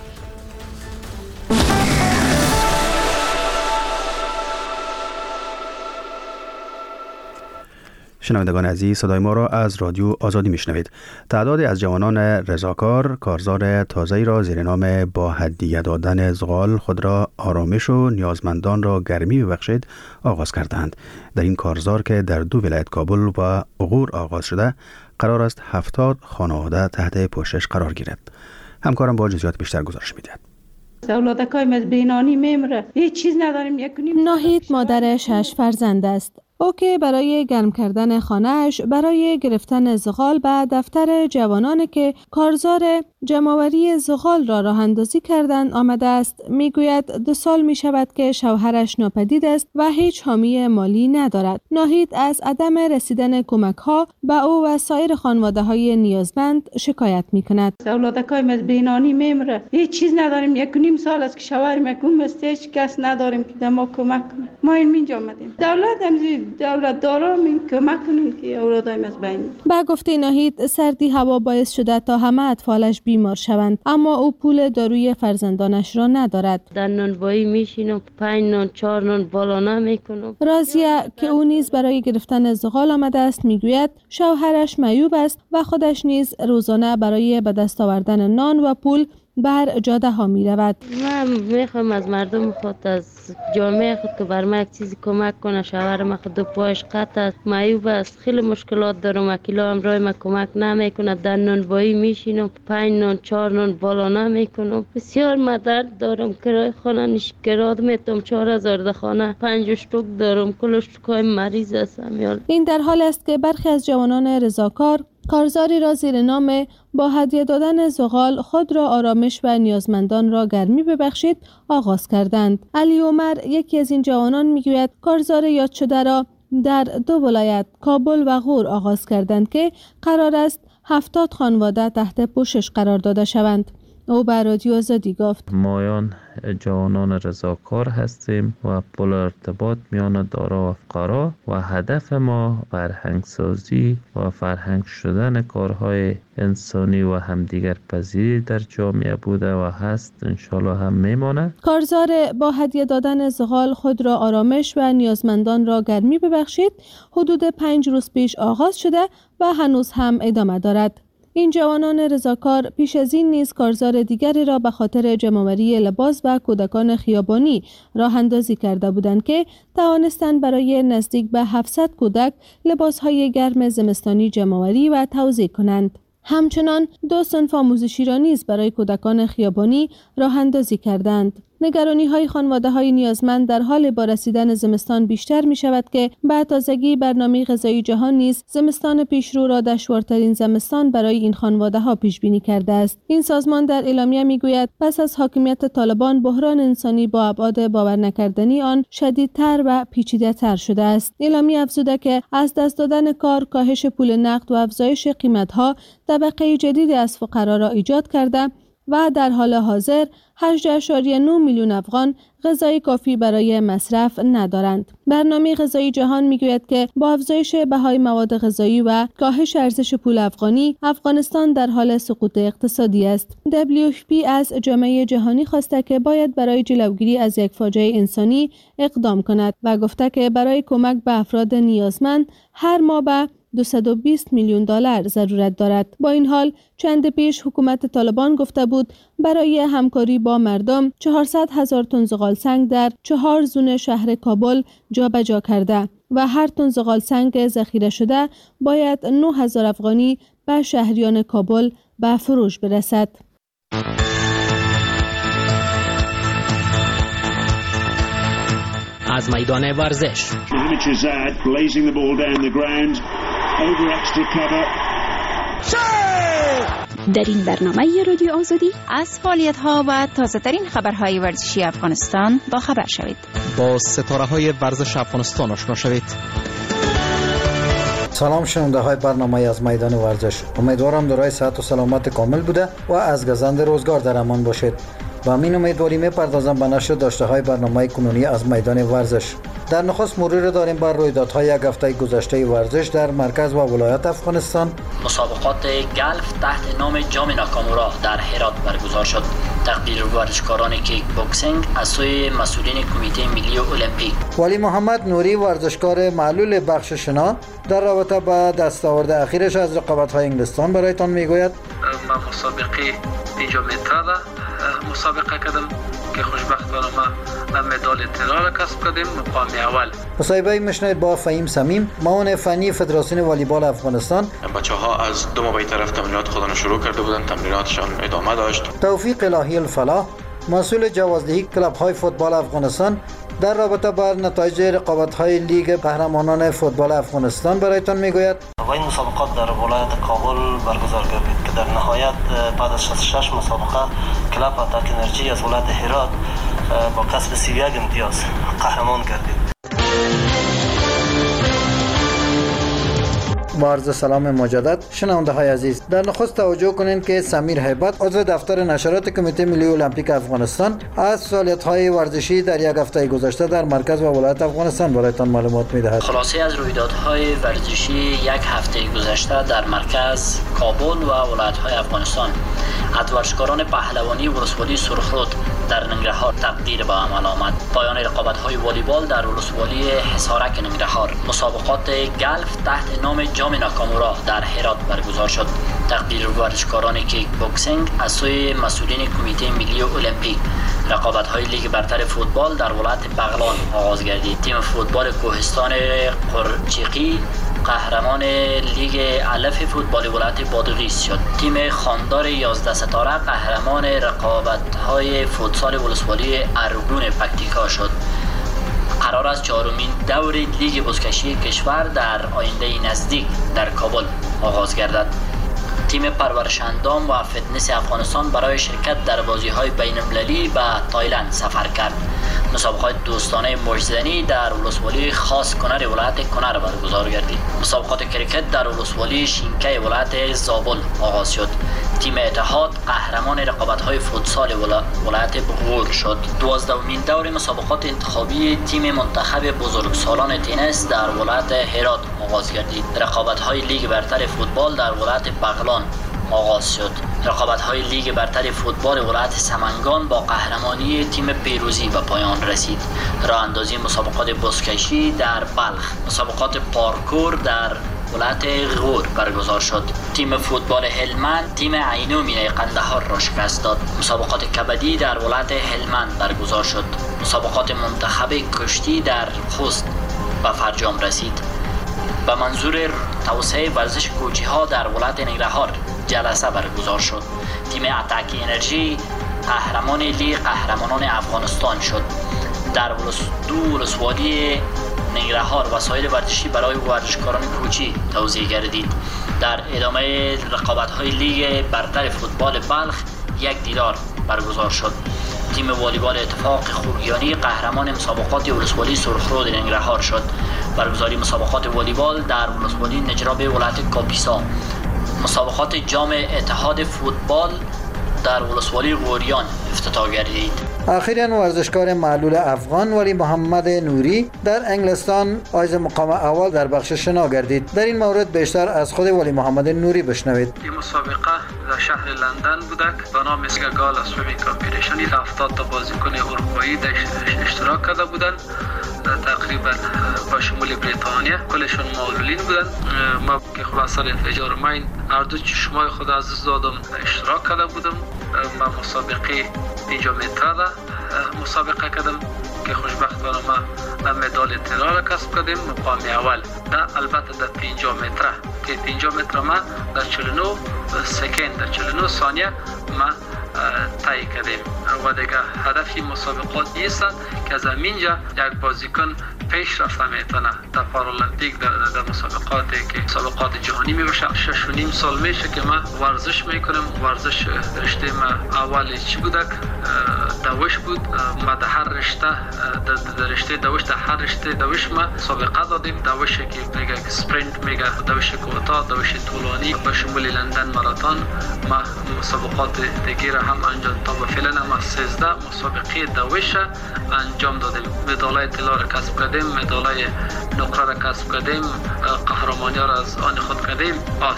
S1: شنوندگان عزیز، صدای ما را از رادیو آزادی میشنوید. تعدادی از جوانان رضاکار کارزار تازه‌ای را زیر نام با هدیه دادن زغال خود را آرامش و نیازمندان را گرمی ببخشید آغاز کردند. در این کارزار که در 2 ولایت کابل و عقور آغاز شده، قرار است 70 خانواده تحت پوشش قرار گیرد. همکارم با جزئیات بیشتر گزارش می‌دهد.
S5: اولادکایم از بینانی میمره، هیچ چیز نداریم.
S6: ناهید مادر 6 فرزند است. او که برای گرم کردن خانه‌اش برای گرفتن زغال به دفتر جوانانی که کارزار جمع‌آوری زغال را راه اندازی کردند آمده است. میگوید 2 سال می شود که شوهرش ناپدید است و هیچ حامی مالی ندارد. ناهید از عدم رسیدن کمک‌ها به او و سایر خانواده‌های نیازمند شکایت می‌کند.
S5: اولادکایم از بینانی میمره، هیچ چیز نداریم. 1.5 سال است که شوهرم یکم است، هیچ کس نداریم که ما کمک کنه. ما اینجا آمدیم. دولت دارم این کمک کنین که اولادایم از بین.
S6: با گفته ناهید، سردی هوا باعث شده تا همه اطفالش بیمار شوند، اما او پول داروی فرزندانش را ندارد.
S17: در نانوایی میشینم، 5 نان 4 نان بالا نمیکنم.
S6: رازیه که او نیز برای گرفتن زغال آمده است میگوید شوهرش معیوب است و خودش نیز روزانه برای به دست آوردن نان و پول بر جاده ها می رود.
S17: من میخوام از مردم خود، از جامعه خود که بر من یک چیزی کمک کنه. شوهرم خود 2 پایش قطع است، معیوب است، خیلی مشکلات دارم. اکیلا همراه من کمک نمیکنه. در نانوایی میشینم، 5 نان 4 نان بالا نمیکنم. بسیار مدرد دارم. کرایه خانه کراد میتم 4000 در خانه، 5 اشتوک دارم. کلش اشتوکای مریض هستم.
S6: این در حال است که برخی از جوانان رضاکار کارزاری را زیر نام با هدیه دادن زغال خود را آرامش و نیازمندان را گرمی ببخشید آغاز کردند. علی عمر، یکی از این جوانان، میگوید کارزار یاد شده را در 2 ولایت کابل و غور آغاز کردند که قرار است 70 خانواده تحت پوشش قرار داده شوند. او به رادیو آزادی گفت
S18: مایان جوانان رضاکار هستیم و پل ارتباط میان دارا و افقرا و هدف ما فرهنگ سازی و فرهنگ شدن کارهای انسانی و همدیگر پذیری در جامعه بوده و هست، انشالله هم میمانه.
S6: کارزار با هدیه دادن زغال خود را آرامش و نیازمندان را گرمی ببخشید حدود 5 روز پیش آغاز شده و هنوز هم ادامه دارد. این جوانان رضاکار پیش از این نیز کارزار دیگری را به خاطر جمع‌آوری لباس و کودکان خیابانی راه اندازی کرده بودند که توانستند برای نزدیک به 700 کودک لباس‌های گرم زمستانی جمع‌آوری و توزیع کنند. همچنان 2 صنف آموزشی را نیز برای کودکان خیابانی راه اندازی کردند. نگرانی‌های خانواده‌های نیازمند در حال بارسیدن زمستان بیشتر می‌شود که به تازگی برنامه غذایی جهان نیز زمستان پیشرو را دشوارترین زمستان برای این خانواده‌ها پیش بینی کرده است. این سازمان در اعلامیه می‌گوید پس از حاکمیت طالبان بحران انسانی با ابعاد باور نکردنی آن شدیدتر و پیچیده‌تر شده است. اعلامیه افزوده که از دست دادن کار، کاهش پول نقد و افزایش قیمت‌ها طبقه جدیدی از فقرا را ایجاد کرده و در حال حاضر 8.9 میلیون افغان غذای کافی برای مصرف ندارند. برنامه غذایی جهان میگوید که با افزایش بهای مواد غذایی و کاهش ارزش پول افغانی، افغانستان در حال سقوط اقتصادی است. WFP از جامعه جهانی خواسته که باید برای جلوگیری از یک فاجعه انسانی اقدام کند و گفته که برای کمک به افراد نیازمند هر ماه به 220 میلیون دلار ضرورت دارد. با این حال چند پیش حکومت طالبان گفته بود برای همکاری با مردم 400,000 تن زغال سنگ در 4 زون شهر کابل جابجا کرده و هر تن زغال سنگ ذخیره شده باید 9,000 افغانی به شهریان کابل به فروش برسد.
S11: از میدان ورزش
S19: در این برنامه رادیو آزادی از فعالیت‌ها و تازه‌ترین خبرهای ورزشی افغانستان با خبر شوید.
S11: با ستاره‌های ورزش افغانستان آشنا شوید.
S16: سلام شنونده های برنامه از میدان ورزش. امیدوارم دارای صحت و سلامت کامل بوده و از گزند روزگار در امان باشید. با همین امیدواری می‌پردازم به نشر داشته های برنامه کنونی از میدان ورزش. در نخست مرور داریم بر رویدادهای یک هفته گذشته ورزش در مرکز و ولایت افغانستان.
S20: مسابقات گلف تحت نام جام ناکامورا در هرات برگزار شد. تقدیر ورزشکاران کیک بوکسینگ از سوی مسئولین کمیته ملی المپیک.
S16: ولی محمد نوری ورزشکار معلول بخش شنا در رابطه با دستاورد اخیرش از رقابت‌های انگلستان برایتان میگوید.
S21: من مسابقه 5 متره مسابقه کردم که خوشبختانه ما مدال طلا را کسب کردیم، مقام اول.
S16: مصاحبه میشنوید با فهیم سمیم، معاون فنی فدراسیون والیبال افغانستان.
S22: بچه‌ها از دو ماه طرف تمرینات خودشون شروع کرده بودن، تمریناتشان ادامه داشت.
S16: توفیق الهی الفلاح، مسئول جوازدهی کلب‌های فوتبال افغانستان، در رابطه با نتایج رقابت‌های لیگ قهرمانان فوتبال افغانستان برایتان میگوید.
S23: این مسابقات در ولایت کابل برگزار گردید که در نهایت بعد از 66 مسابقه کلب اتاک انرژی از ولایت هرات با کسب 31 امتیاز قهرمان گردید.
S16: با عرض سلام مجدد شنونده های عزیز، در نخست توجه کنید که سمیر هیبت عضو دفتر نشرات کمیته ملی المپیک افغانستان از فعالیت های ورزشی در یک هفته گذشته در مرکز و ولایت افغانستان برایتان معلومات میدهد.
S20: خلاصه از رویدادهای ورزشی یک هفته گذشته در مرکز، کابل و ولایت های افغانستان، از ورزشکاران پهلوانی ولسوالی سرخرود در ننگرهار تقدیر به عمل آمد. پایان رقابت‌های والیبال در ولسوالی حصارک ننگرهار. مسابقات گلف تحت نام جام ناکامورا در هرات برگزار شد. تقدیر ورزشکاران کیک بوکسینگ از سوی مسئولین کمیته ملی المپیک. رقابت‌های لیگ برتر فوتبال در ولایت بغلان آغاز گردید. تیم فوتبال کوهستان قرچیقی قهرمان لیگ علف فوتبال ولایت بادغیس شد. تیم خاندار 11 ستاره قهرمان رقابت‌های فوتسال ولسوالی ارگون پکتیکا شد. قرار است 4مین دور لیگ بزکشی کشور در آینده نزدیک در کابل آغاز گردد. تیم پرورشندام و فتنس افغانستان برای شرکت در بازی‌های بین‌المللی به تایلند سفر کرد. مسابقات دوستانه موج‌زنی در ولسوالی خاص کنر ولایت کنر برگزار گردید. مسابقات کرکت در ولسوالی شینکه ولایت زابل آغاز شد. تیم اتحاد قهرمان رقابت‌های فوتسال ولایت بغور شد. 12مین دور مسابقات انتخابی تیم منتخب بزرگسالان تنیس در ولایت هرات آغاز گردید. رقابت‌های لیگ برتر فوتبال در ولایت بغلان آغاز شد. رقابت‌های لیگ برتر فوتبال ولایت سمنگان با قهرمانی تیم پیروزی به پایان رسید. راه اندازی مسابقات بزکشی در بلخ. مسابقات پارکور در ولایت غور برگزار شد. تیم فوتبال هلمند تیم عینو مینه قندهار را شکست داد. مسابقات کبدی در ولایت هلمند برگزار شد. مسابقات منتخب کشتی در خوست به فرجام رسید. به منظور توسعه ورزش کوچی ها در ولایت ننگرهار جلسه برگزار شد. تیم اتاک انرژی قهرمان لیگ قهرمانان افغانستان شد. در دو ولسوالی ننگرهار وسایل ورزشی برای ورزشکاران کوچی توزیع گردید. در ادامه رقابت‌های لیگ برتر فوتبال بلخ یک دیدار برگزار شد. تیم والیبال اتفاق خوگیانی قهرمان مسابقات ولسوالی سرخرود ننگرهار شد. برگزاری مسابقات والیبال در ولسوالی نجراب ولایت کاپیسا. مسابقات جام اتحاد فوتبال در ولسوالی غوریان افتتاح گردید.
S16: اخیراً ورزشکار معلول افغان ولی محمد نوری در انگلستان حائز مقام اول در بخش شنا گردید. در این مورد بیشتر از خود ولی محمد نوری بشنوید.
S21: این مسابقه در شهر لندن بوده به نام اسکاگالا سویمینگ کامپیتیشن. 70 تا بازیکن اروپایی در اشتراک کرده بودند، تقریبا با شمول بریتانیا. کلشون معلولین بودند. ما که خلاصه انفجار مین هر دو چشمای خود عزیز دادم اشتراک کرده بودم. ما مسابقه 5 متر مسابقه کردم که خوشبختانه ما مدال طلا را کسب کردیم، مقام اول. البته در 5 متر که 5 متر ما در 49 سکند در 49 ثانیه ما طی کردیم و دیگه هدف مسابقات است که از اینجا یک بازیکن پیشرفت میتونه در پارالمپیک در مسابقاتی که مسابقات جهانی میباشه. 6.5 سال میشه که من ورزش میکنم. ورزش رشته ما اول چی بوده؟ دوش بود. ما در هر رشته در رشته دوش در هر رشته دوش ما سابقه دادیم. دوش که میگه اسپرینت، میگه دوش کوتاه، دوش طولانی به شمول لندن ماراتون. ما مسابقات دیگه را هم انجام تا به فعلا ما 13 مسابقه دوش انجام دادیم. مدالای طلا را کسب کردیم، مدالای نقره را کسب کردیم، قهرمانی را از آن خود کردیم.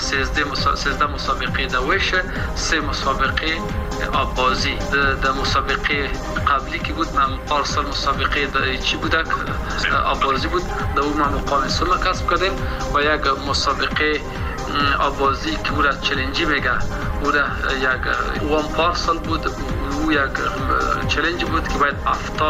S21: 13 مسابقه دوش، 3 مسابقه آبازی. در مسابقه قبلی که بود من پارسال مسابقه چی بود؟ آبازی بود. در اون ما مقام سوم کسب کردیم و یک مسابقه آبازی که او را چلنجی میگه، او را یک وان پارسال بود. او یک چلنج بود که باید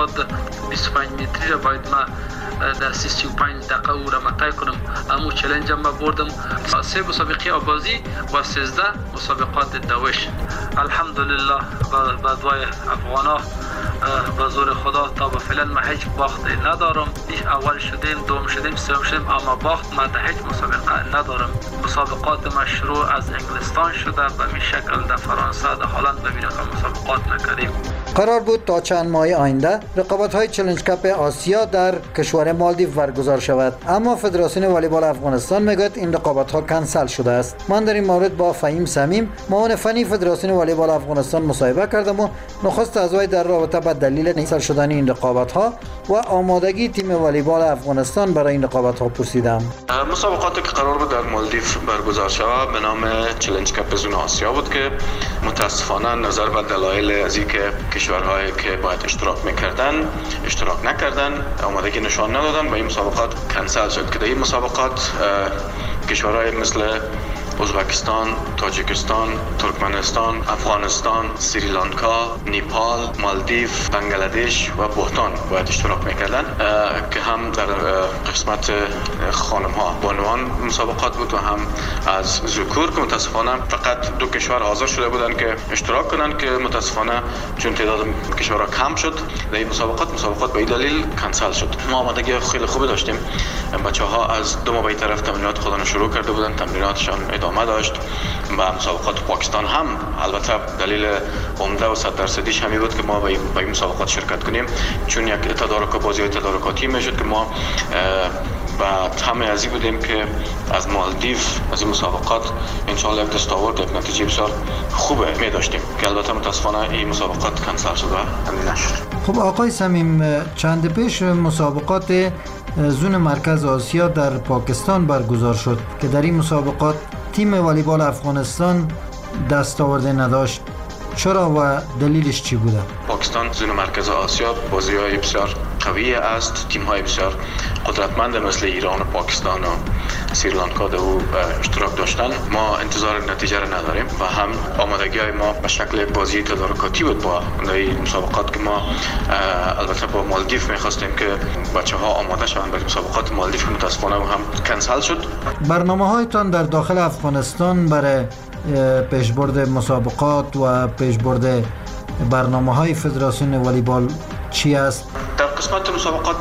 S21: 25 متری را باید ما در 35 دقیقه او را طی کنم. امو چلنج ما بردم. 3 مسابقه آبازی و 13 مسابقات دوش. الحمدلله با دعای افغانا به زور خدا تا به فعلا ما هیچ باخت ندارم. اول شدیم، دوم شدیم، سوم شدیم، اما باخت ما در هیچ مسابقه ندارم. مسابقات ما شروع از انگلستان شده به این شکل در فرانسه، در هلند ببینیم که مسابقات نکردیم.
S16: قرار بود تا چند ماه آینده رقابت‌های چالش کپ آسیا در کشور مالدیو برگزار شود، اما فدراسیون والیبال افغانستان میگوید این رقابت‌ها کنسل شده است. من در این مورد با فهیم سمیم، معاون فنی فدراسیون والیبال افغانستان مصاحبه کردم و نخست از وی در رابطه با دلیل کنسل شدن این رقابت‌ها و آمادگی تیم والیبال افغانستان برای این رقابت‌ها پرسیدم.
S22: مسابقاتی که قرار بود در مالدیو برگزار شود به نام چالش کپ زون آسیا بود که متاسفانه نظر به دلایل از اینکه کشورهایی که باید اشتراک میکردن اشتراک نکردن، آمادگی نشان ندادن و این مسابقات کنسل شد که در این مسابقات کشورهای مثل ازبکستان، تاجیکستان، ترکمنستان، افغانستان، سریلانکا، نیپال، مالدیو، بنگلادش و بوتان باید اشتراک میکردن که هم در قسمت خانم ها بانوان مسابقات بود و هم از ذکور که متاسفانه فقط 2 کشور حاضر شده بودن که اشتراک کنن که متاسفانه چون تعداد کشورها کم شد در این مسابقات به این دلیل کنسل شد. ما آمادگی خیلی خوبی داشتیم. بچه‌ها از 2 ماه به طرف تمرینات خودشون شروع کرده بودن، تمریناتشان ادامه داشت. و مسابقات پاکستان هم البته دلیل عمده و 100% همی بود که ما به این مسابقات شرکت کنیم، چون یک بازی تدارکاتی میشد که ما و همه ازی بودیم که از مالدیو از این مسابقات انشالله یک دستاورد یک نتیجه بسیار خوبه می داشتیم که البته متاسفانه این مسابقات کنسل شد و همین نشد.
S16: خب آقای سمیم، چند پیش مسابقات زون مرکز آسیا در پاکستان برگزار شد که در این مسابقات تیم والیبال افغانستان دستاورده نداشت. چرا و دلیلش چی بوده؟
S22: پاکستان زون مرکز آسیا بازی‌های بسیار قوی است، تیم‌های بسیار قدرتمند مثل ایران و پاکستان و سریلانکا در او اشتراک داشتن. ما انتظار نتیجه را نداریم و هم آمادگی‌های ما به شکل بازی تدارکاتی بود با این مسابقات که ما البته با مالدیو می‌خواستیم که بچه‌ها آماده شوند برای مسابقات مالدیو که متأسفانه هم کنسل شد.
S16: برنامه‌هایتان در داخل افغانستان برای پیشبرد مسابقات و پیشبرد برنامه‌های فدراسیون والیبال چی است؟
S22: در قسمت مسابقات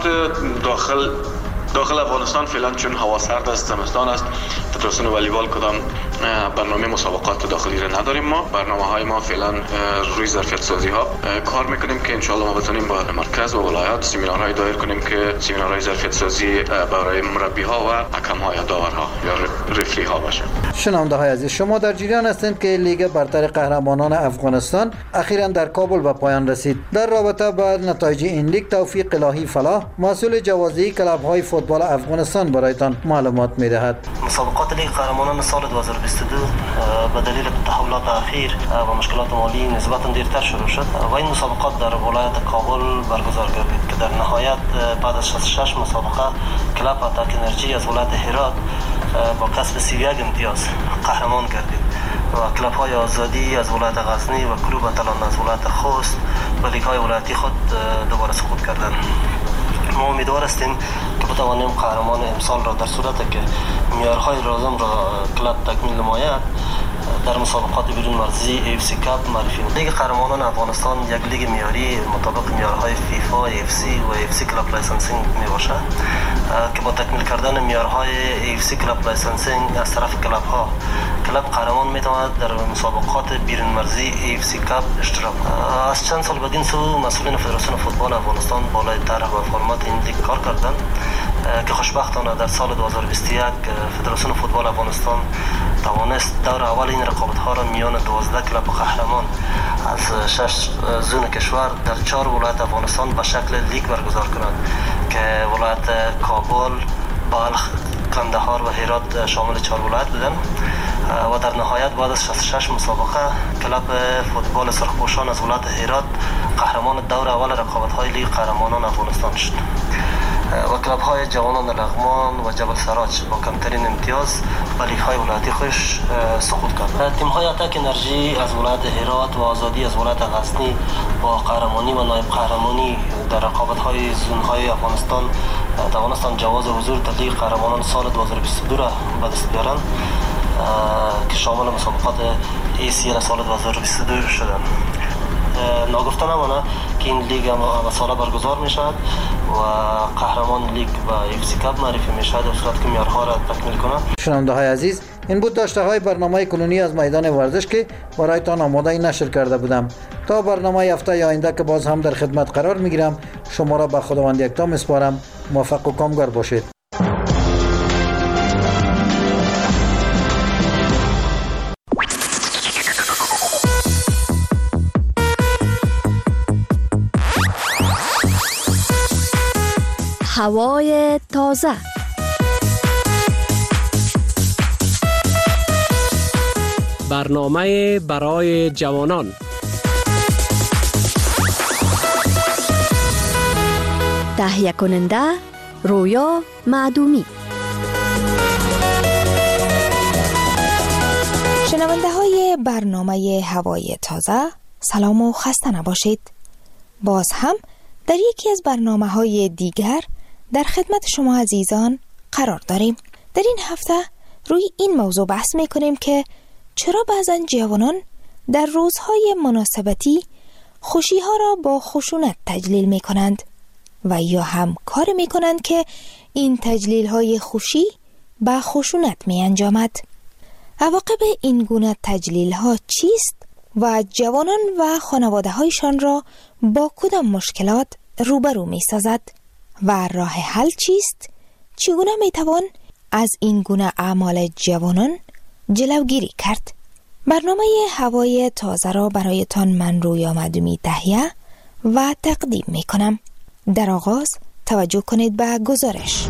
S22: داخل افغانستان فعلا چون هوا سرد است، زمستان است، فدراسیون والیبال کدام برنامه مسابقات داخلی را نداریم. ما برنامه‌های ما فعلا روی ظرفیت سازی ها کار میکنیم که ان شاء الله ما بتونیم با مرکز و ولایات سمینارهای دایر کنیم که سمینارهای ظرفیت سازی برای مربی ها و حکم ها یا داورها یا رفری ها باشه.
S16: شنونده های عزیز، شما در جریان هستید که لیگ برتر قهرمانان افغانستان اخیراً در کابل به پایان رسید. در رابطه با نتایج این لیگ توفیق الهی فلاح، مسئول جوازی کلاب های فوتبال افغانستان برایتان معلومات می‌دهد.
S23: مسابقات لیگ قهرمانان سال 2022 به دلیل تحولات اخیر و مشکلات مالی نسبتاً دیرتر شروع شد و این مسابقات در ولایت کابل برگزار گردید که در نهایت بعد از 66 مسابقه کلاب اتاک انرژی از ولایت هرات با کسب 31 امتیاز قهرمان گردید و کلاب های آزادی از ولایت غزنی و کلوب اتلان از ولایت خوست به لیگ های ولایتی خود دوباره سقوط کردند. ما امیدوار هستیم که بتوانیم قهرمان امسال را در صورتی که معیارهای لازم را کلاب تکمیل نماید در مسابقات بیرون مرزی AFC کاپ معرفی نماید. لیگ قهرمانان افغانستان یک لیگ معیاری مطابق معیارهای فیفا، AFC و AFC کلاب لایسنسینگ می باشد که با تکمیل کردن معیارهای AFC کلاب لایسنسینگ از طرف کلاب ها کلاب قهرمان می تواند در مسابقات بیرون مرزی AFC کاپ اشتراک. از چند سال بدین سو مسئولین فدراسیون فوتبال افغانستان بالای طرح و فرمت این لیگ کار کردند که خوشبختانه در سال 2021 فدراسیون فوتبال افغانستان توانست دور اول این رقابت ها را میان 12 کلاب قهرمان از 6 زون کشور در 4 ولایت افغانستان به شکل لیگ برگزار کنند که ولایت کابل، بلخ، کندهار و هرات شامل 4 ولایت بودند و در نهایت بعد از 66 مسابقه کلاب فوتبال سرخپوشان از ولایت هرات قهرمان دور اول رقابت های لیگ قهرمانان افغانستان شد و کلاب های جوانان لغمان و جبل سراج با کمترین امتیاز به لیگ های ولایتی خوش سقوط کرد. تیم های اتاک انرژی از ولایت هرات و آزادی از ولایت غزنی با قهرمانی و نایب قهرمانی در رقابت های زون های افغانستان توانستند جواز حضور در لیگ قهرمانان سال 2022 را به دست بیارند که شامل مسابقات ACL سال 2022 شدند. ناگفته نمانه که این لیگ هم ساله برگزار می شود و قهرمان لیگ با AFC کاپ معرفی می شود در صورت که معیارها را تکمیل کنند.
S16: شنونده های عزیز، این بود داشته های برنامه کنونی از میدان ورزش که برایتان آماده نشر کرده بودم. تا برنامه هفته آینده که باز هم در خدمت قرار می گیرم، شما را به خداوند یکتا می سپارم. موفق و کامگار باشید.
S2: هوای تازه.
S10: برنامه برای جوانان.
S2: تهیه کننده رویا معدومی.
S3: شنونده های برنامه هوای تازه، سلام و خسته نباشید. باز هم در یکی از برنامه های دیگر در خدمت شما عزیزان قرار داریم. در این هفته روی این موضوع بحث می کنیم که چرا بعضا جوانان در روزهای مناسبتی خوشی ها را با خشونت تجلیل می کنند و یا هم کار می کنند که این تجلیل های خوشی با خشونت می انجامد. عواقب این گونه تجلیل ها چیست و جوانان و خانواده هایشان را با کدام مشکلات روبرو می سازد و راه حل چیست؟ چگونه می توان از این گونه اعمال جوانان جلوگیری کرد؟ برنامه هوای تازه را برایتان من رویا معدومی تهیه و تقدیم می کنم. در آغاز توجه کنید به گزارش.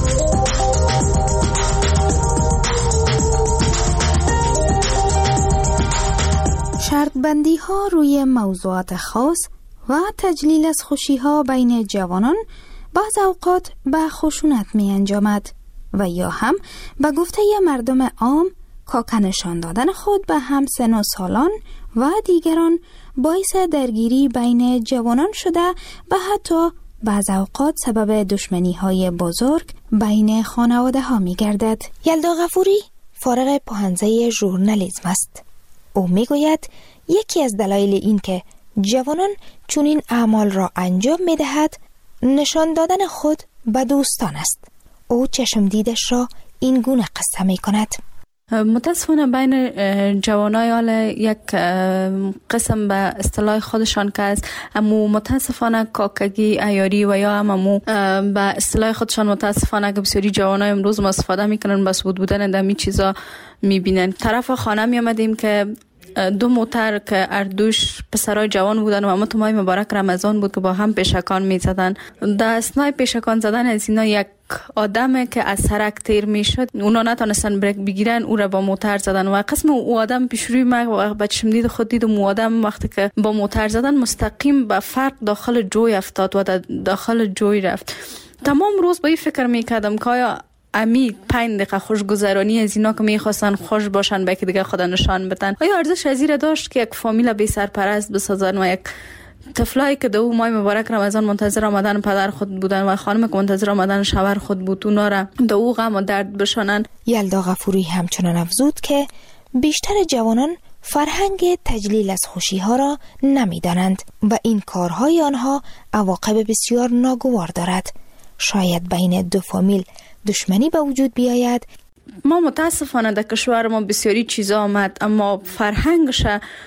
S3: شرط بندی ها روی موضوعات خاص و تجلیل از خوشی ها بین جوانان بعض اوقات به خشونت می انجامد و یا هم به گفته مردم عام کاکا نشان دادن خود به همسن و سالان و دیگران باعث درگیری بین جوانان شده و حتی بعض اوقات سبب دشمنی های بزرگ بین خانواده ها می گردد. یلدا غفوری، فارغ پوهنځی ژورنالیسم است. او میگوید یکی از دلایل این که جوانان چنین اعمال را انجام میدهد نشان دادن خود به دوستان است. او چشم دیدش را این گونه قصه می کند.
S4: متاسفانه بین جوانای حال یک قسم به اصطلاح خودشان که است، امو متاسفانه کاکگی عیاری و یا امو به اصطلاح خودشان متاسفانه که بسیاری جوانای امروز استفاده میکنن بس بودن دمی چیزا میبینن. طرف خانه میامدیم که 2 موتر که اردوش پسرای جوان بودن و امت ماه مبارک رمضان بود که با هم پیشکان میزدن. در اثنای پیشکان زدن از اینا یک آدمه که از سرک تیر میشد، اونا نتونستن بریک بگیرن، او را با موتر زدن و قسم او آدم پیش روی ما با چشم دید خود دیدم او آدم وقتی که با موتر زدن مستقیم به فرق داخل جوی افتاد و داخل جوی رفت. تمام روز با این فکر میکردم که آیا امی 5 دقیقه خوشگذرانی از اینا که میخواستن خوش باشن به که دیگه خدا نشان بدن، آیا ارزش از این داشت که یک فامیل بی سرپرست بسازن و یک طفلایی که دو ماه مبارک رمضان منتظر آمدن پدر خود بودن و خانم که منتظر آمدن شوهر خود بود اونا را دو غم و درد بشانن؟
S3: یلدا غفوری همچنان افزود که بیشتر جوانان فرهنگ تجلیل از خوشی ها را نمیدانند و این کارهای آنها عواقب بسیار ناگوار دارد. شاید بین 2 فامیل دشمنی به وجود بیاید.
S4: ما متاسفانه در کشور ما بسیاری چیزا آمد اما فرهنگش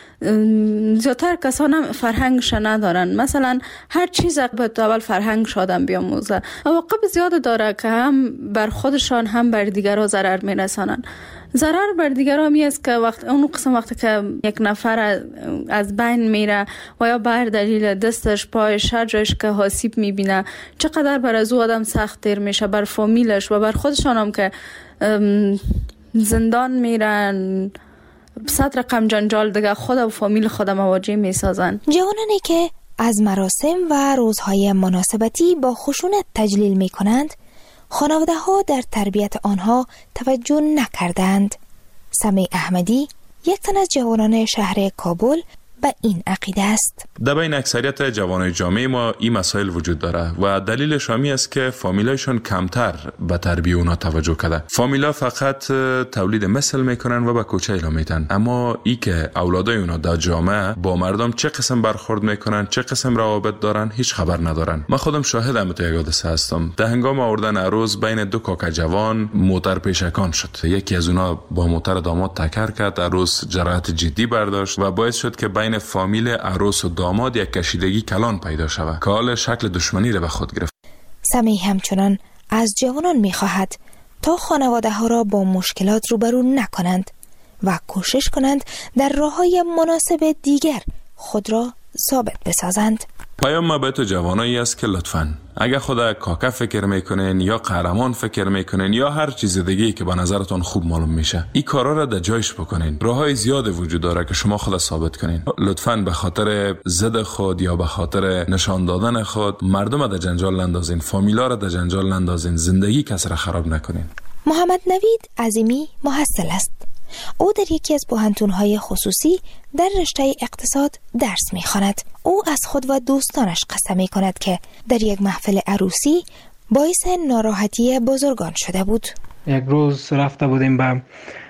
S4: زیادتر کسان فرهنگش ندارن. مثلا هر چیز باید اول فرهنگش آدم بیاموزه. عواقب زیاد داره که هم بر خودشان هم بر دیگرها ضرر میرسانن. ضرر بر دیگرها می است که اون قسم وقتی که یک نفر از بین میره و یا بر دلیل دستش پایش هر جایش که آسیب میبینه چقدر بر از او آدم سخت تیر میشه، بر فامیلش و بر خودشان هم که زندان میرن، 100 رقم جنجال دیگه خود و فامیل خود مواجه میسازن.
S3: جوانانی که از مراسم و روزهای مناسبتی با خشونت تجلیل میکنند خانواده ها در تربیت آنها توجه نکردند. سمی احمدی یک تن از جوانان شهر کابل به این عقیده است.
S9: در بین اکثریت جوانای جامعه ما این مسائل وجود داره و دلیلش همی است که فامیلایشون کمتر به تربیت اونا توجه کرده. فامیلا فقط تولید مثل میکنن و به کوچه اعلام میدن، اما ای که اولادای اونا در جامعه با مردم چه قسم برخورد میکنن، چه قسم روابط دارن، هیچ خبر ندارن. من خودم شاهدم تو یک حادثه هستم. در هنگام آوردن عروس بین 2 کاک جوان موتر پیشکان شد. یکی از اونا با موتر داماد تکر کرد، عروس جراحت جدی برداشت و باعث شد که بین فامیل عروس و داماد یک کشیدگی کلان پیدا شود که حال شکل دشمنی را به خود گرفت.
S3: سمی همچنان از جوانان می‌خواهد تا خانواده ها را با مشکلات روبرو نکنند و کوشش کنند در راه‌های مناسب دیگر خود را ثابت بسازند.
S9: پیام ما به تو جوانایی است که لطفاً اگر خدا کاکا فکر میکنین یا قهرمان فکر میکنین یا هر چیز دیگه‌ای که به نظرتون خوب معلوم میشه، این کارا را در جایش بکنین. راههای زیاد وجود داره که شما خود ثابت کنین. لطفاً به خاطر ضد خود یا به خاطر نشان دادن خود مردم در جنجال نندازین، فامیلا را در جنجال نندازین، زندگی کس را خراب نکنین.
S3: محمد نوید عظیمی محصل است. او در یکی از پوهنتون‌های خصوصی در رشته اقتصاد درس می‌خواند. او از خود و دوستانش قصه می‌کند که در یک محفل عروسی باعث ناراحتی بزرگان شده بود.
S13: یک روز رفته بودیم به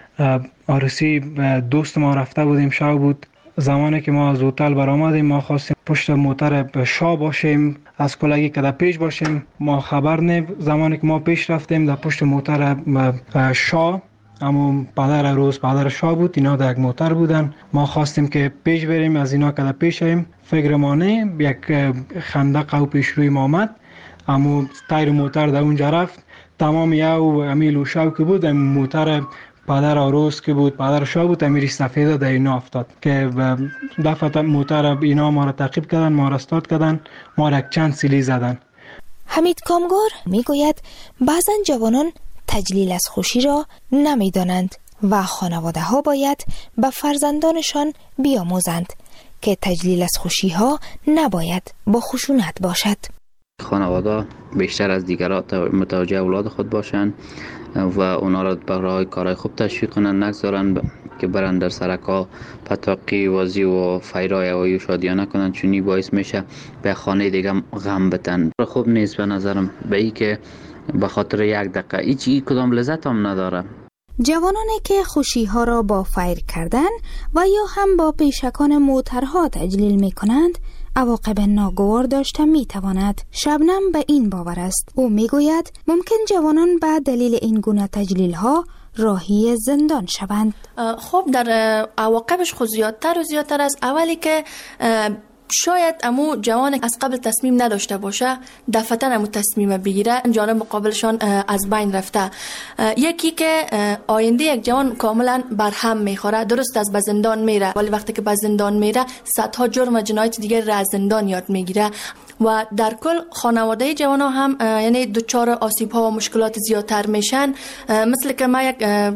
S13: عروسی دوست ما، رفته بودیم شب بود. زمانی که ما از هتل برآمدیم ما خواستیم پشت موتر شاه باشیم، از کلاگی که در پیش باشیم. ما خبر نه، زمانی که ما پیش رفتیم در پشت موتر شاه، اما پدر عروس پدر شاه بود، اینا در یک موتر بودن. ما خواستیم که پیش بریم، از اینا که در پیش ایم فکر ما نه، یک خندق او پیش روی ما آمد، اما تایر موتر در اونجا رفت. تمام یو امیل و شو که بود موتر پدر عروس که بود، پدر شاه بود، امیر سفیده در اینا افتاد که دفعه موتر اینا ما را تعقیب کردن، ما را استاد کردن، ما را چند سیلی زدن.
S3: حمید کامگار میگوید بعضن جوانان تجلیل از خوشی را نمیدانند و خانواده ها باید به فرزندانشان بیاموزند که تجلیل از خوشی ها نباید با خشونت باشد.
S12: خانواده بیشتر از دیگران متوجه اولاد خود باشند و اونا را برای کارهای خوب تشویق کنند، نگذارند که برن در سرکا پتاقی وازی و فیرای و شادیانه کنند، چونی باعث میشه به خانه دیگه غم بتن. خوب نیست به نظرم به ای که به خاطر 1 دقیقه هیچ کدام لذت هم نداره.
S3: جوانانی که خوشی‌ها را با فیر کردن و یا هم با پیشکان موترها تجلیل می کنند عواقب ناگوار داشته می تواند. شبنم به این باور است. او می گوید ممکن جوانان به دلیل این گونه تجلیل ها راهی زندان شوند.
S4: خب در عواقبش خود زیادتر و زیادتر است. اولی که شاید امو جوان از قبل تصمیم نداشته باشه دفعتاً امو تصمیم بگیره، جانب مقابلشان از بین رفته. یکی که آینده یک جوان کاملا برهم میخوره، درست از به زندان میره ولی وقتی که به زندان میره صدها جرم و جنایت دیگر را از زندان یاد میگیره و در کل خانواده جوان ها هم یعنی دچار آسیب ها و مشکلات زیادتر میشن. مثل که ما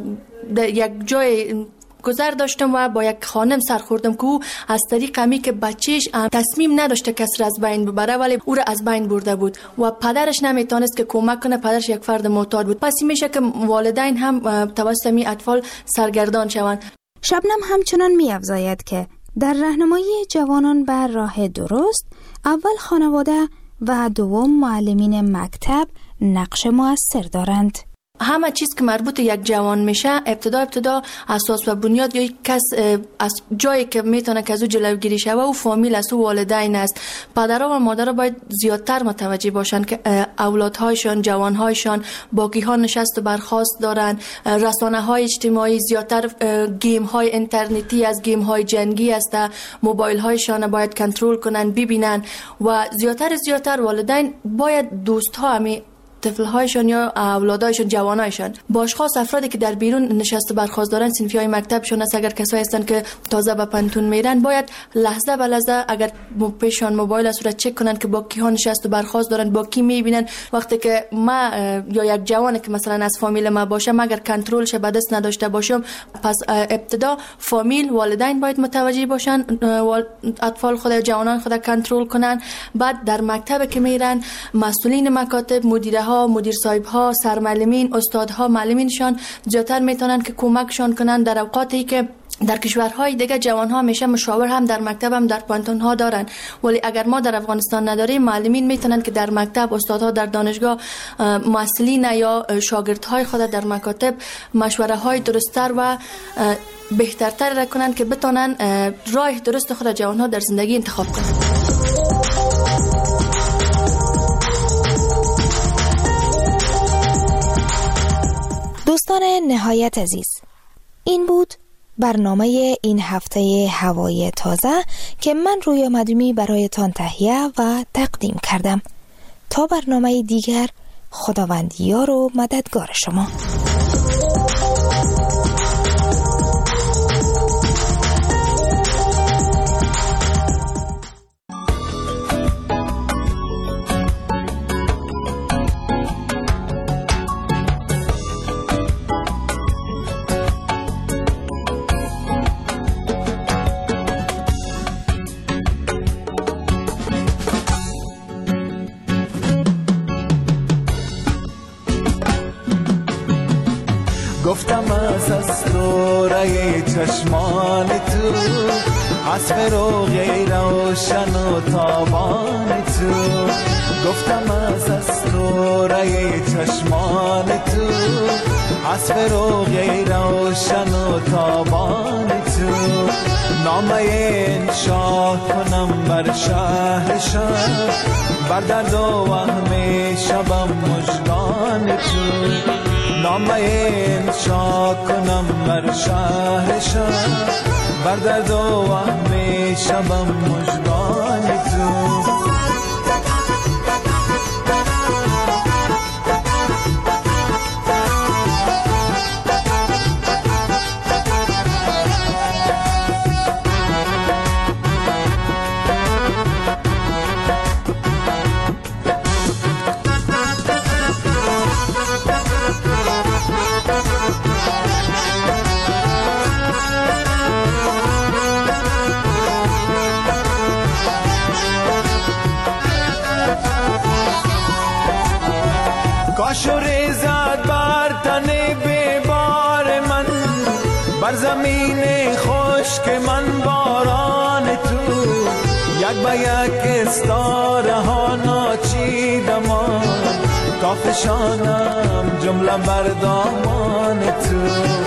S4: یک جای گذر داشتم و با یک خانم سر خوردم که او از طریق همی که بچهش تصمیم نداشته کسی را از بین ببره ولی او را از بین برده بود و پدرش نمیتونست که کمک کنه. پدرش یک فرد معتاد بود. پس میشه که والدین هم توسط می اطفال سرگردان شوند.
S3: شبنم همچنان می‌افزاید که در راهنمایی جوانان بر راه درست اول خانواده و دوم معلمین مکتب نقش مؤثر دارند.
S4: همه چیز که مربوط یک جوان میشه ابتدا اساس و بنیاد یا کس از جایی که میتونه که از او جلوگیری شه و فامیل است و والدین است. پدرها و مادرها باید زیادتر متوجه باشن که اولادهایشان، جوانهایشان باقی ها نشست و برخاست دارن. رسانه های اجتماعی زیادتر، گیم های اینترنتی از گیم های جنگی است، موبایل هایشان باید کنترل کنن ببینن و زیادتر والدین باید دوست ها طفل‌هایشان یا اولادایشان، جوانایشان با اشخاص افرادی که در بیرون نشست برخاست دارن، صنفی‌های مکتبشون است، اگر کسایی هستن که تازه به پنتون میرن باید لحظه به لحظه اگر پیشان موبایل است را چک کنن که با کیها نشست برخاست دارن، با کی میبینن. وقتی که ما یا یک جوانی که مثلا از فامیل ما باشه اگر کنترل شه به دست نداشته باشم، پس ابتدا فامیل، والدین باید متوجه باشن، اطفال خود، جوانان خود کنترل کنن. بعد در مکتب که میرن مسئولین مکاتب، مدیر صاحب ها، سرمعلمین، استادها، معلمینشان زیادتر میتونن که کمکشان کنن در اوقاتی که در کشورهای دیگه جوان ها میشه مشاور هم در مکتب هم در پانتون ها دارن، ولی اگر ما در افغانستان نداریم معلمین میتونن که در مکتب، استادها در دانشگاه، مسئولین یا شاگردهای خود در مکاتب مشوره های درست‌تر و بهترتر را کنن که بتونن راه درست خود جوان ها در زندگی انتخاب کنن.
S3: دوستان نهایت عزیز، این بود برنامه این هفته هوای تازه که من رویا مدومی برایتان تهیه و تقدیم کردم. تا برنامه دیگر، خداوند یار و مددگار شما.
S8: گفتم از اسراره چشمان تو، از فروغ روشن و تابان تو. گفتم از اسراره چشمان تو، از فروغ روشن و تابان تو. نامه انشا کنم بر شهرشان، بر درد و وهم شبم مژگان تو. نامه انشا کنم بر شهرشان، بر درد و وهم شبم مژگان تو. کاش و ریزد بر تن بیبار من، بر زمین خشک من باران تو. یک به یک استاره ها ناچیدمان، تا فشانم جمله بر دامان تو.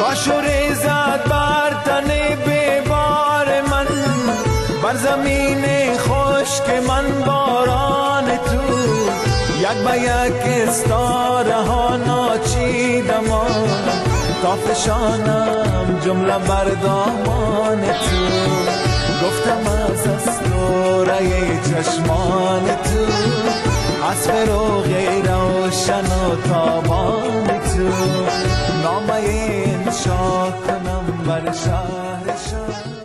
S8: پاش و ریزد بر تن بیبار من، بر زمین خشک من باران تو، یک به یک استاره ها ناچیدم تا فشانم جمله بر دامان تو. گفتم از اسطوره چشمان تو، از فروغ روشن و تابان تو، نامه انشا کنم بر شهر شهر.